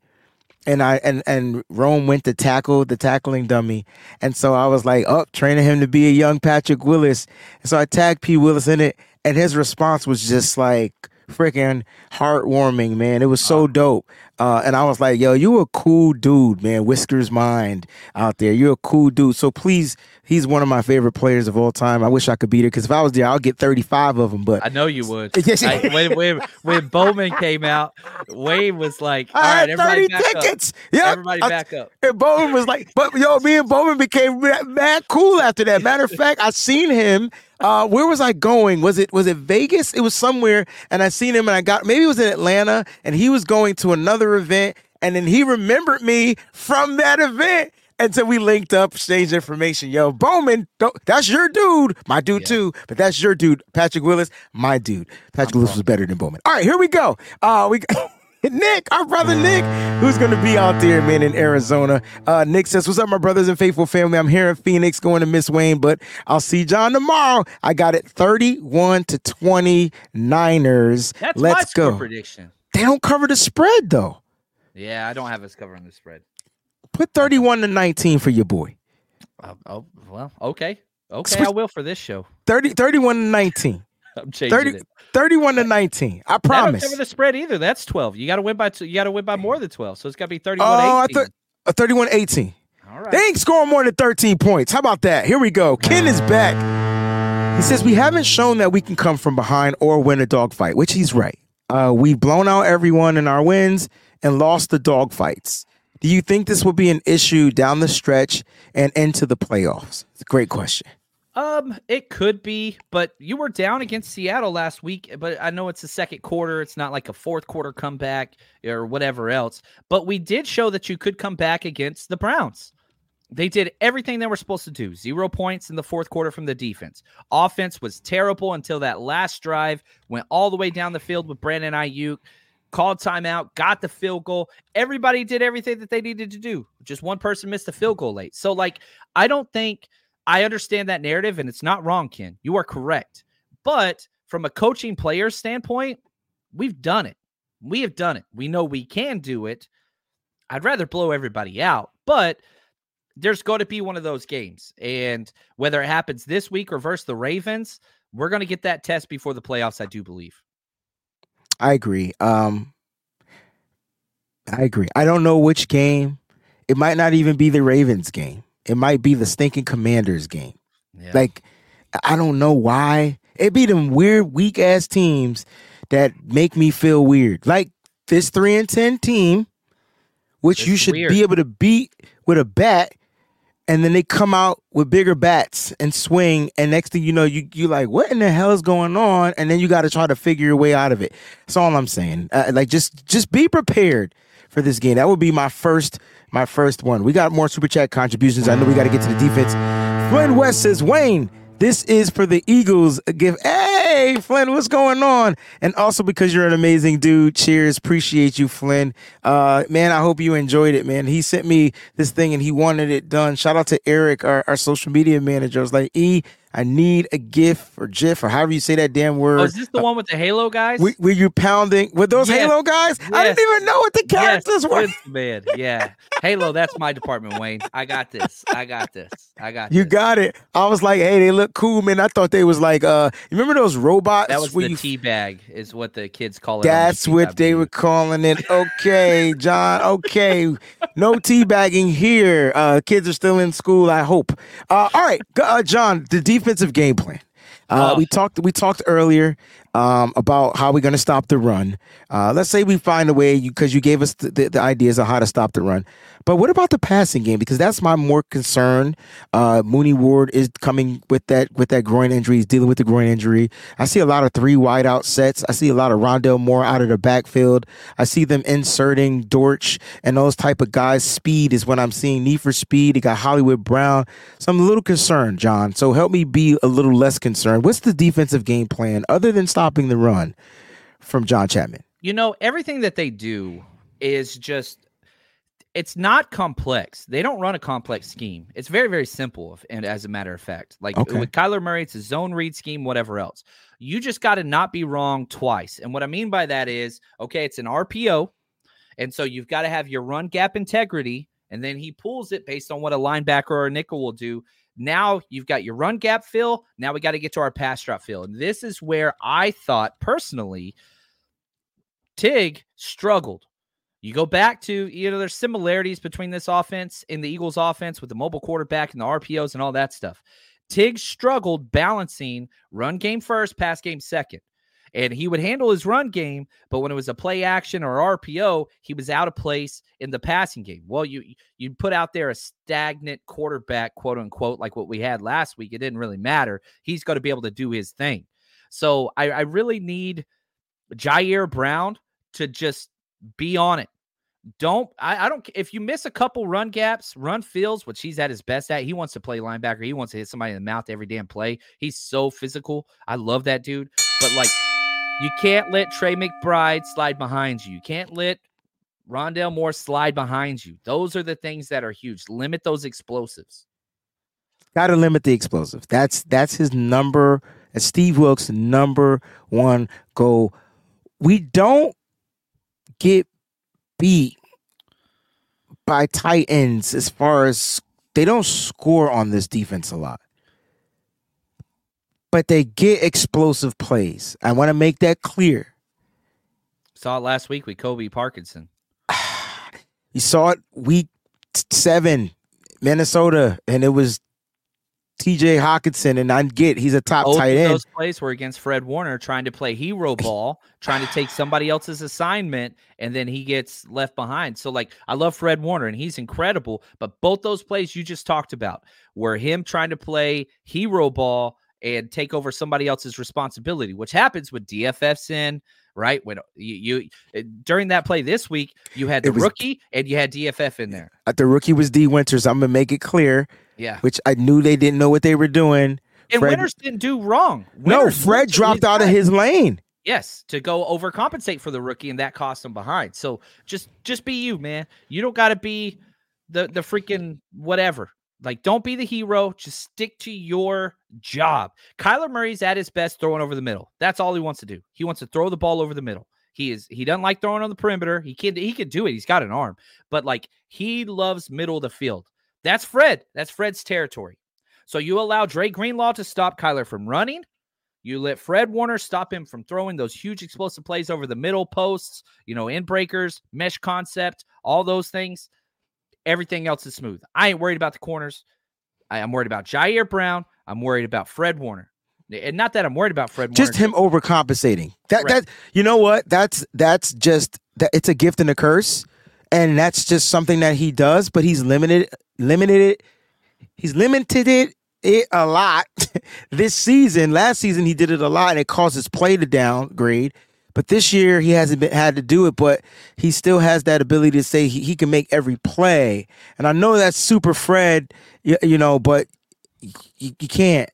and Rome went to tackle the tackling dummy, and so I was like, training him to be a young Patrick Willis, and so I tagged P. Willis in it, and his response was just like freaking heartwarming, man. It was so dope. And I was like, yo, you a cool dude, man. Whiskers Mind out there. You're a cool dude. So please, he's one of my favorite players of all time. I wish I could be there because if I was there, I'll get 35 of them. But I know you would. When Bowman came out, Wayne was like, all right, everybody back tickets. Up. Yep. Everybody back up. And Bowman was like, me and Bowman became mad cool after that. Matter of fact, I seen him. Where was I going? Was it Vegas? It was somewhere, and I seen him, and maybe it was in Atlanta, and he was going to another event, and then he remembered me from that event, and so we linked up, exchanged information. Yo, Bowman, that's your dude, my dude too, but that's your dude, Patrick Willis, my dude. Patrick Willis was better than Bowman. All right, here we go. Nick, our brother Nick, who's going to be out there, man, in Arizona. Nick says, what's up, my brothers and faithful family? I'm here in Phoenix going to miss Wayne, but I'll see John tomorrow. I got it 31-20 Niners. That's Let's my score go. Prediction. They don't cover the spread, though. Yeah, I don't have us covering the spread. Put 31-19 for your boy. Well, okay. I will for this show. 31-19. I'm changing it. 31-19. I promise. That don't cover the spread either. That's 12. You got to win by more than 12. So it's got to be 31-18. I thought 31-18. All right. They ain't scoring more than 13 points. How about that? Here we go. Ken is back. He says we haven't shown that we can come from behind or win a dogfight, which he's right. We've blown out everyone in our wins and lost the dogfights. Do you think this will be an issue down the stretch and into the playoffs? It's a great question. It could be, but you were down against Seattle last week, but I know it's the second quarter. It's not like a fourth quarter comeback or whatever else, but we did show that you could come back against the Browns. They did everything they were supposed to do. 0 points in the fourth quarter from the defense. Offense was terrible until that last drive, went all the way down the field with Brandon Ayuk, called timeout, got the field goal. Everybody did everything that they needed to do. Just one person missed a field goal late. So, I don't think I understand that narrative, and it's not wrong, Ken. You are correct. But from a coaching player standpoint, we've done it. We have done it. We know we can do it. I'd rather blow everybody out, but there's got to be one of those games. And whether it happens this week or versus the Ravens, we're going to get that test before the playoffs, I do believe. I agree. I don't know which game. It might not even be the Ravens game. It might be the stinking Commanders game. Yeah. I don't know why. It be them weird, weak-ass teams that make me feel weird. Like this 3-10 team, which it's you should be able to beat with a bat, and then they come out with bigger bats and swing, and next thing you know, you like, what in the hell is going on? And then you got to try to figure your way out of it. That's all I'm saying. Just be prepared for this game. That would be my first one. We got more Super Chat contributions. I know we got to get to the defense. Flynn West says, Wayne, this is for the Eagles gift. Hey, Flynn, what's going on? And also because you're an amazing dude. Cheers. Appreciate you, Flynn. Man, I hope you enjoyed it, man. He sent me this thing and he wanted it done. Shout out to Eric, our social media manager. I was like, I need a GIF or GIF or however you say that damn word. Oh, is this the one with the Halo guys? Were you pounding with those Halo guys? Yes. I didn't even know what the characters were. Man, yeah. Halo, that's my department, Wayne. I got this. You got it. I was like, hey, they look cool, man. I thought they was like, you remember those robots? That was the teabag is what the kids call it. That's what they were calling it. Okay, John. Okay. No teabagging here. Kids are still in school, I hope. All right, John, the defensive game plan. We talked earlier about how we're going to stop the run. Let's say we find a way, because you gave us the ideas of how to stop the run. But what about the passing game? Because that's my more concern. Mooney Ward is coming with that groin injury. He's dealing with the groin injury. I see a lot of 3 wideout sets. I see a lot of Rondale Moore out of the backfield. I see them inserting Dortch and those type of guys. Speed is what I'm seeing. Need for speed. They got Hollywood Brown. So I'm a little concerned, John. So help me be a little less concerned. What's the defensive game plan other than stopping the run from John Chapman? Everything that they do is just, it's not complex. They don't run a complex scheme. It's very, very simple. And as a matter of fact, with Kyler Murray, it's a zone read scheme, whatever else. You just got to not be wrong twice. And what I mean by that is, okay, it's an RPO. And so you've got to have your run gap integrity. And then he pulls it based on what a linebacker or a nickel will do. Now you've got your run gap fill. Now we got to get to our pass drop fill. And this is where I thought personally, Tig struggled. You go back to, there's similarities between this offense and the Eagles offense with the mobile quarterback and the RPOs and all that stuff. Tig struggled balancing run game first, pass game second. And he would handle his run game, but when it was a play action or RPO, he was out of place in the passing game. Well, you put out there a stagnant quarterback, quote unquote, like what we had last week. It didn't really matter. He's going to be able to do his thing. So I really need Jair Brown to just be on it. I don't, if you miss a couple run gaps, run fills, which he's at his best at, he wants to play linebacker. He wants to hit somebody in the mouth every damn play. He's so physical. I love that dude. But you can't let Trey McBride slide behind you. You can't let Rondale Moore slide behind you. Those are the things that are huge. Limit those explosives. Got to limit the explosive. That's his number, as Steve Wilkes' number one goal. We don't get beat by tight ends as far as they don't score on this defense a lot. But they get explosive plays. I want to make that clear. Saw it last week with Kobe Parkinson. You saw it week 7, Minnesota, and it was TJ Hawkinson, and he's a top tight end. Those plays were against Fred Warner trying to play hero ball, trying to take somebody else's assignment, and then he gets left behind. So, I love Fred Warner, and he's incredible, but both those plays you just talked about were him trying to play hero ball and take over somebody else's responsibility, which happens with DFFs in, right? When you during that play this week, you had the rookie and you had DFF in there. The rookie was D. Winters. I'm going to make it clear. Yeah. Which I knew they didn't know what they were doing. And Winters didn't do wrong. Fred dropped out of his lane. Yes, to go overcompensate for the rookie, and that cost him behind. So just be you, man. You don't got to be the freaking whatever. Like, don't be the hero. Just stick to your job. Kyler Murray's at his best throwing over the middle. That's all he wants to do. He wants to throw the ball over the middle. He doesn't like throwing on the perimeter. He can do it. He's got an arm. But, like, he loves middle of the field. That's Fred. That's Fred's territory. So you allow Dre Greenlaw to stop Kyler from running. You let Fred Warner stop him from throwing those huge explosive plays over the middle posts, in breakers, mesh concept, all those things. Everything else is smooth. I ain't worried about the corners. I'm worried about Jair Brown. I'm worried about Fred Warner. And not that I'm worried about Fred Warner. Just him overcompensating. That you know what? That's just that. It's a gift and a curse. And that's just something that he does, but he's limited it. He's limited it a lot this season. Last season he did it a lot, and it caused his play to downgrade. But this year he hasn't had to do it, but he still has that ability to say he can make every play. And I know that's super Fred, but you can't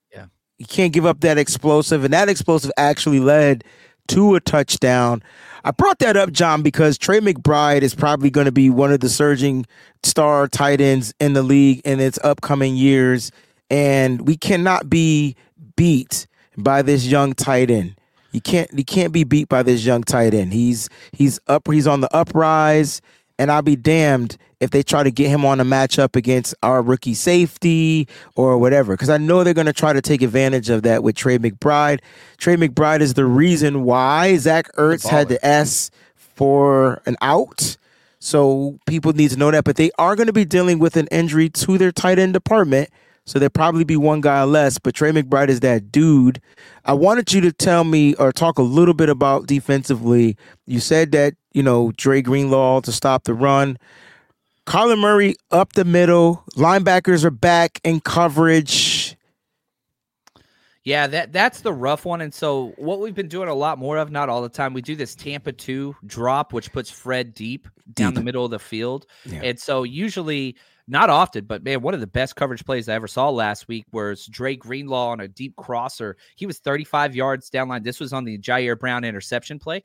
you can't give up that explosive, and that explosive actually led to a touchdown. I brought that up, John, because Trey McBride is probably going to be one of the surging star tight ends in the league in its upcoming years. And we cannot be beat by this young tight end. You can't be beat by this young tight end. He's on the uprise, and I'll be damned if they try to get him on a matchup against our rookie safety or whatever, because I know they're going to try to take advantage of that with Trey McBride. Trey McBride is the reason why Zach Ertz had to ask for an out. So people need to know that, but they are going to be dealing with an injury to their tight end department. So there'll probably be one guy less, but Trey McBride is that dude. I wanted you to tell me or talk a little bit about defensively. You said that, Dre Greenlaw to stop the run. Kyler Murray up the middle. Linebackers are back in coverage. Yeah, that's the rough one. And so what we've been doing a lot more of, not all the time, we do this Tampa 2 drop, which puts Fred deep down the middle of the field. Yeah. And so usually, not often, but man, one of the best coverage plays I ever saw last week was Dre Greenlaw on a deep crosser. He was 35 yards down line. This was on the Jair Brown interception play.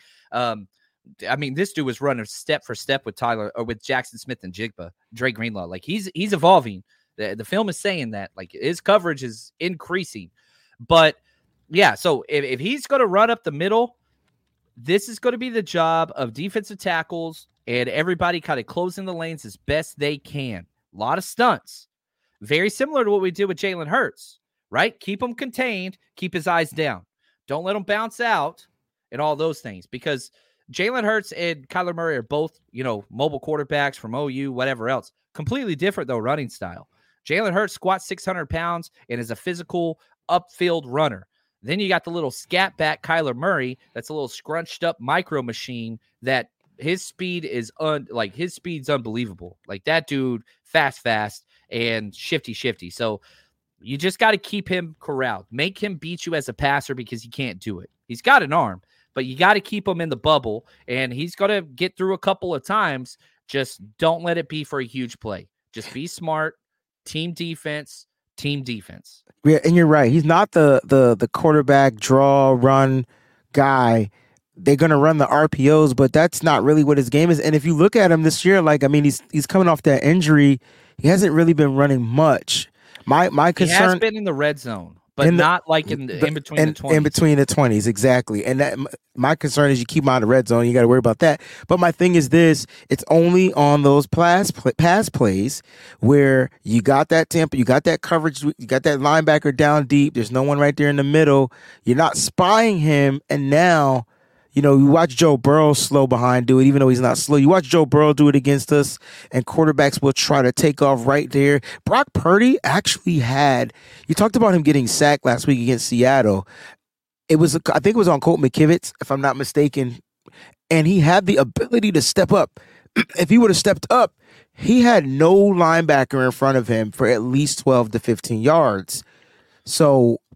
This dude was running step for step with Jackson Smith and Jigba, Dre Greenlaw. Like he's evolving. The film is saying that like his coverage is increasing. But yeah, so if he's going to run up the middle, this is going to be the job of defensive tackles and everybody kind of closing the lanes as best they can. A lot of stunts. Very similar to what we did with Jalen Hurts, right? Keep him contained, keep his eyes down. Don't let him bounce out and all those things, because Jalen Hurts and Kyler Murray are both, mobile quarterbacks from OU, whatever else. Completely different, though, running style. Jalen Hurts squats 600 pounds and is a physical upfield runner. Then you got the little scat back Kyler Murray that's a little scrunched up micro machine that his speed is his speed's unbelievable. Like that dude, fast, and shifty. So you just got to keep him corralled. Make him beat you as a passer because he can't do it. He's got an arm, but you got to keep him in the bubble, and he's going to get through a couple of times. Just don't let it be for a huge play. Just be smart. Team defense. Yeah, and you're right. He's not the quarterback draw run guy. They're going to run the RPOs, but that's not really what his game is. And if you look at him this year, he's coming off that injury. He hasn't really been running much. My concern, he has been in the red zone, but not like in between the 20s. In between the 20s, exactly. And my concern is you keep him out of the red zone. You got to worry about that. But my thing is this: it's only on those pass plays where you got that tempo, you got that coverage, you got that linebacker down deep. There's no one right there in the middle. You're not spying him, and now. You watch Joe Burrow slow behind do it, even though he's not slow. You watch Joe Burrow do it against us, and quarterbacks will try to take off right there. Brock Purdy actually you talked about him getting sacked last week against Seattle. I think it was on Colt McKivitz, if I'm not mistaken, and he had the ability to step up. If he would have stepped up, he had no linebacker in front of him for at least 12 to 15 yards. So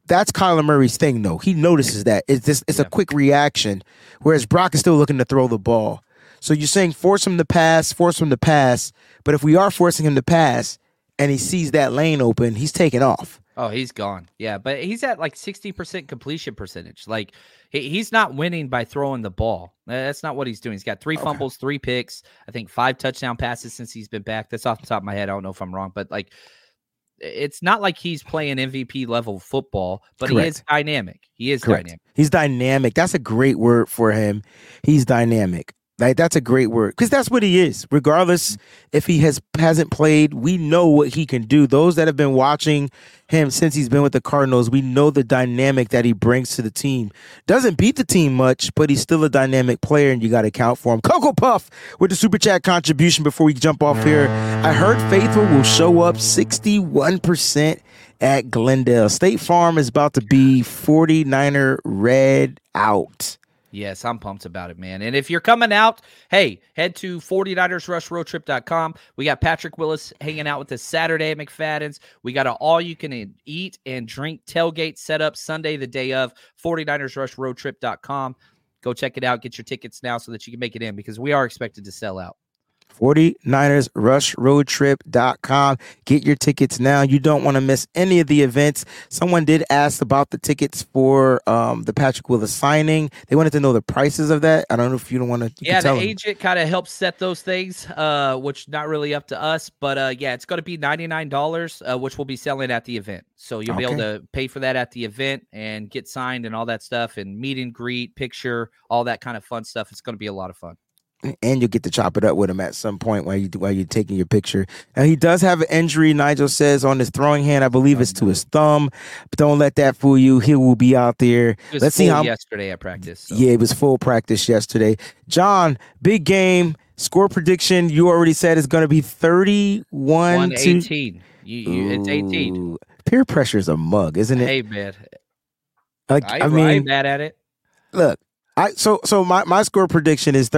that's Kyler Murray's thing, though. He notices that. It's a quick reaction, whereas Brock is still looking to throw the ball. So you're saying force him to pass, but if we are forcing him to pass and he sees that lane open, he's taking off. Oh, he's gone. Yeah, but he's at like 60% completion percentage. Like, he's not winning by throwing the ball. That's not what he's doing. He's got 3 fumbles, 3 picks, I think 5 touchdown passes since he's been back. That's off the top of my head. I don't know if I'm wrong, but like, it's not like he's playing MVP level football, but Correct. He is dynamic. He is Correct. dynamic. He's dynamic. That's a great word for him. He's dynamic. Like, that's a great word because that's what he is. Regardless if he hasn't played, we know what he can do. Those that have been watching him since he's been with the Cardinals, we know the dynamic that he brings to the team. Doesn't beat the team much, but he's still a dynamic player, and you got to count for him. Cocoa Puff with the Super Chat contribution before we jump off here. I heard Faithful will show up 61% at Glendale. State Farm is about to be 49er red out. Yes, I'm pumped about it, man. And if you're coming out, hey, head to 49ersrushroadtrip.com. We got Patrick Willis hanging out with us Saturday at McFadden's. We got an all-you-can-eat and drink tailgate set up Sunday, the day of, 49ersrushroadtrip.com. Go check it out. Get your tickets now so that you can make it in because we are expected to sell out. 49ersrushroadtrip.com. Get your tickets now. You don't want to miss any of the events. Someone did ask about the tickets for the Patrick Willis signing. They wanted to know the prices of that. I don't know if you don't want to. Yeah, the agent kind of helps set those things, which not really up to us. But yeah, it's going to be $99, which we'll be selling at the event. So you'll be able to pay for that at the event and get signed and all that stuff and meet and greet, picture, all that kind of fun stuff. It's going to be a lot of fun. And you'll get to chop it up with him at some point while you're taking your picture. And he does have an injury, Nigel says, on his throwing hand. I believe it's to his thumb. But don't let that fool you. He will be out there. Let's see how yesterday at practice. So. Yeah, it was full practice yesterday. John, big game. Score prediction, you already said it's going to be 31-18. It's 18. Peer pressure is a mug, isn't it? Hey, man. I mean, I'm mad at it. Look. So my score prediction is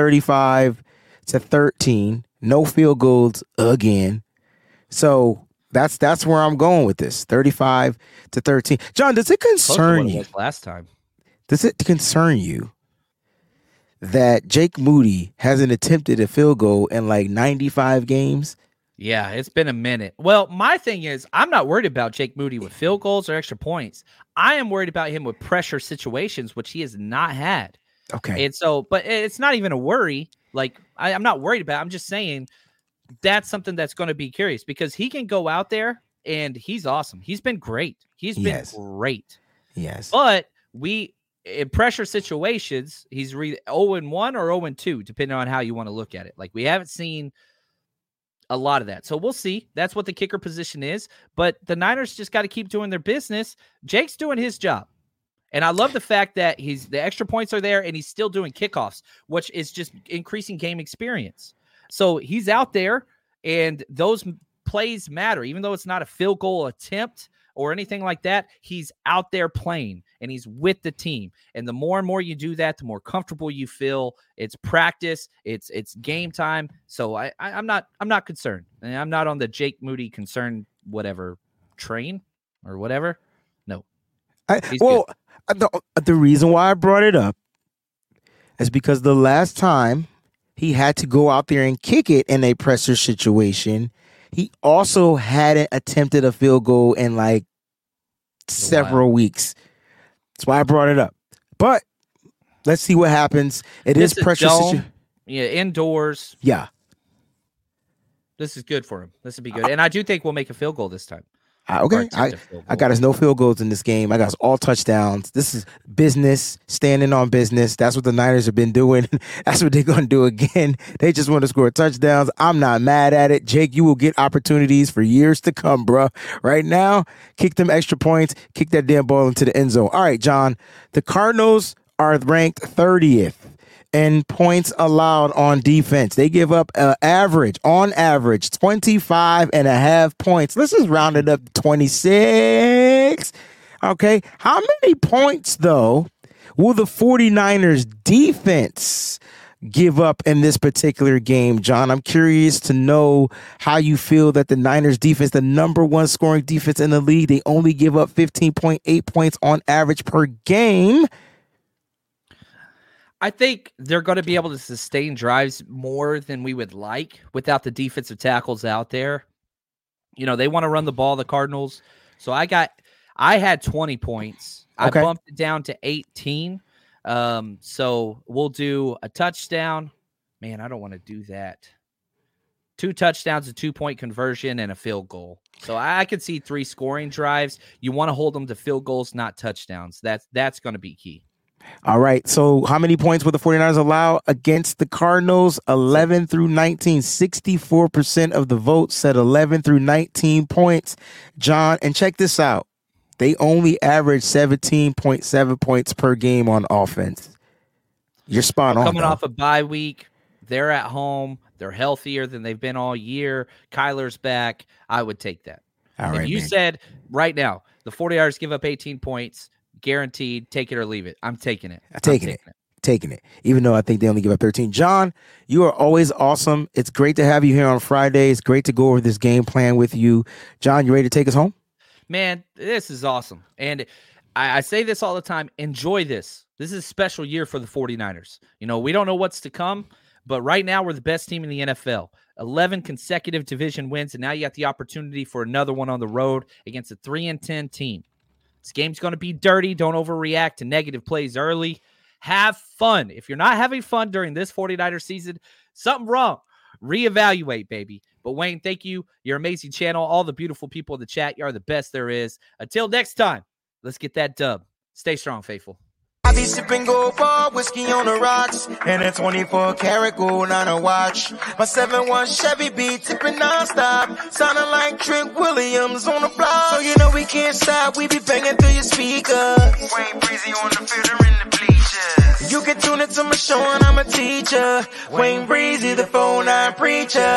35-13. No field goals again. So that's where I'm going with this. 35-13. John, does it concern you? Last time. Does it concern you that Jake Moody hasn't attempted a field goal in like 95 games? Yeah, it's been a minute. Well, my thing is, I'm not worried about Jake Moody with field goals or extra points. I am worried about him with pressure situations, which he has not had. Okay. And so, but it's not even a worry. Like, I'm not worried about it. I'm just saying that's something that's going to be curious because he can go out there and he's awesome. He's been great. He's been great. Yes. But in pressure situations, he's 0-1 or 0-2, depending on how you want to look at it. Like, we haven't seen a lot of that. So we'll see. That's what the kicker position is. But the Niners just got to keep doing their business. Jake's doing his job. And I love the fact that the extra points are there and he's still doing kickoffs, which is just increasing game experience. So he's out there and those plays matter. Even though it's not a field goal attempt or anything like that, he's out there playing and he's with the team. And the more and more you do that, the more comfortable you feel. It's practice. It's game time. So I'm not concerned. And I'm not on the Jake Moody concern whatever train or whatever. No. The reason why I brought it up is because the last time he had to go out there and kick it in a pressure situation, he also hadn't attempted a field goal in like several weeks. That's why I brought it up. But let's see what happens. It is pressure situation. Yeah, indoors. Yeah. This is good for him. This would be good. And I do think we'll make a field goal this time. Okay, I got us no field goals in this game. I got us all touchdowns. This is business, standing on business. That's what the Niners have been doing. That's what they're going to do again. They just want to score touchdowns. I'm not mad at it. Jake, you will get opportunities for years to come, bro. Right now, kick them extra points. Kick that damn ball into the end zone. All right, John. The Cardinals are ranked 30th. in points allowed on defense. They give up on average, 25.5 points. Let's just round it up to 26. Okay. How many points, though, will the 49ers defense give up in this particular game, John. I'm curious to know how you feel that the Niners defense, the number one scoring defense in the league, they only give up 15.8 points on average per game. I think they're going to be able to sustain drives more than we would like without the defensive tackles out there. You know, they want to run the ball, the Cardinals. So I had 20 points. Okay. I bumped it down to 18. So we'll do a touchdown. Man, I don't want to do that. 2 touchdowns, a 2-point conversion, and a field goal. So I could see 3 scoring drives. You want to hold them to field goals, not touchdowns. That's going to be key. All right. So how many points will the 49ers allow against the Cardinals? 11 through 19. 64% of the vote said 11 through 19 points. John, and check this out. They only average 17.7 points per game on offense. You're spot on. Coming off a bye week, they're at home. They're healthier than they've been all year. Kyler's back. I would take that. All right, you said right now, the 49ers give up 18 points. Guaranteed, take it or leave it. I'm taking it. Taking it. Even though I think they only give up 13. John, you are always awesome. It's great to have you here on Friday. It's great to go over this game plan with you. John, you ready to take us home? Man, this is awesome. And I say this all the time. Enjoy this. This is a special year for the 49ers. You know, we don't know what's to come, but right now we're the best team in the NFL. 11 consecutive division wins, and now you got the opportunity for another one on the road against a 3-10 team. This game's going to be dirty. Don't overreact to negative plays early. Have fun. If you're not having fun during this 49ers season, something wrong. Reevaluate, baby. But Wayne, thank you. Your amazing channel. All the beautiful people in the chat. You are the best there is. Until next time, let's get that dub. Stay strong, faithful. I be sipping gold bar, whiskey on the rocks, and a 24 karat gold on a watch. My 7-1 Chevy be tipping non-stop, sounding like Trent Williams on the block. So you know we can't stop, we be banging through your speakers. Wayne Breezy on the field or in the bleachers. You can tune into my show and I'm a teacher. Wayne Breezy, the 4-9 preacher.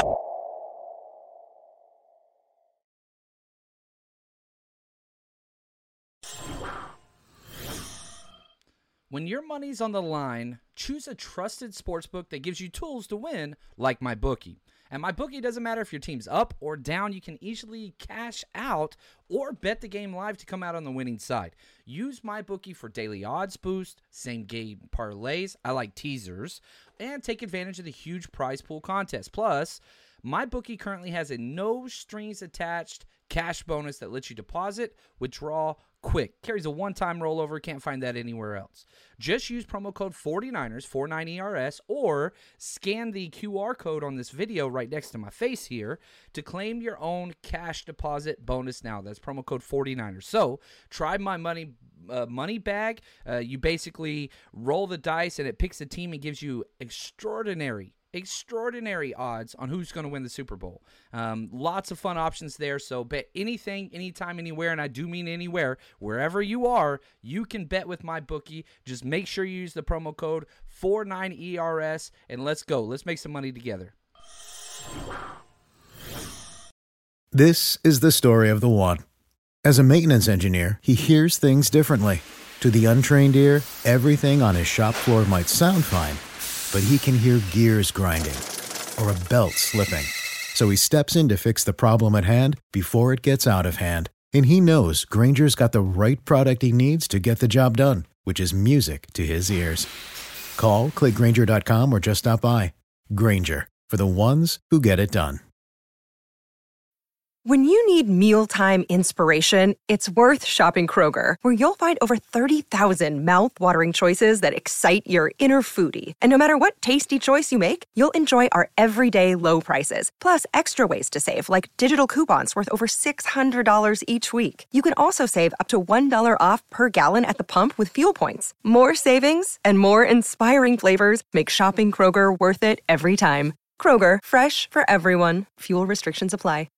When your money's on the line, choose a trusted sportsbook that gives you tools to win, like MyBookie. And MyBookie doesn't matter if your team's up or down, you can easily cash out or bet the game live to come out on the winning side. Use MyBookie for daily odds boost, same game parlays, I like teasers, and take advantage of the huge prize pool contest. Plus, MyBookie currently has a no strings attached cash bonus that lets you deposit, withdraw quick. Carries a one-time rollover. Can't find that anywhere else. Just use promo code 49ers, 49ERS, or scan the QR code on this video right next to my face here to claim your own cash deposit bonus now. That's promo code 49ers. So try my money bag. You basically roll the dice and it picks a team and gives you extraordinary odds on who's going to win the Super Bowl. Lots of fun options there. So bet anything, anytime, anywhere, and I do mean anywhere, wherever you are, you can bet with MyBookie. Just make sure you use the promo code 49ERS, and let's go. Let's make some money together. This is the story of the one. As a maintenance engineer, he hears things differently. To the untrained ear, everything on his shop floor might sound fine, but he can hear gears grinding or a belt slipping. So he steps in to fix the problem at hand before it gets out of hand. And he knows Grainger's got the right product he needs to get the job done, which is music to his ears. Call, click Grainger.com, or just stop by. Grainger, for the ones who get it done. When you need mealtime inspiration, it's worth shopping Kroger, where you'll find over 30,000 mouth-watering choices that excite your inner foodie. And no matter what tasty choice you make, you'll enjoy our everyday low prices, plus extra ways to save, like digital coupons worth over $600 each week. You can also save up to $1 off per gallon at the pump with fuel points. More savings and more inspiring flavors make shopping Kroger worth it every time. Kroger, fresh for everyone. Fuel restrictions apply.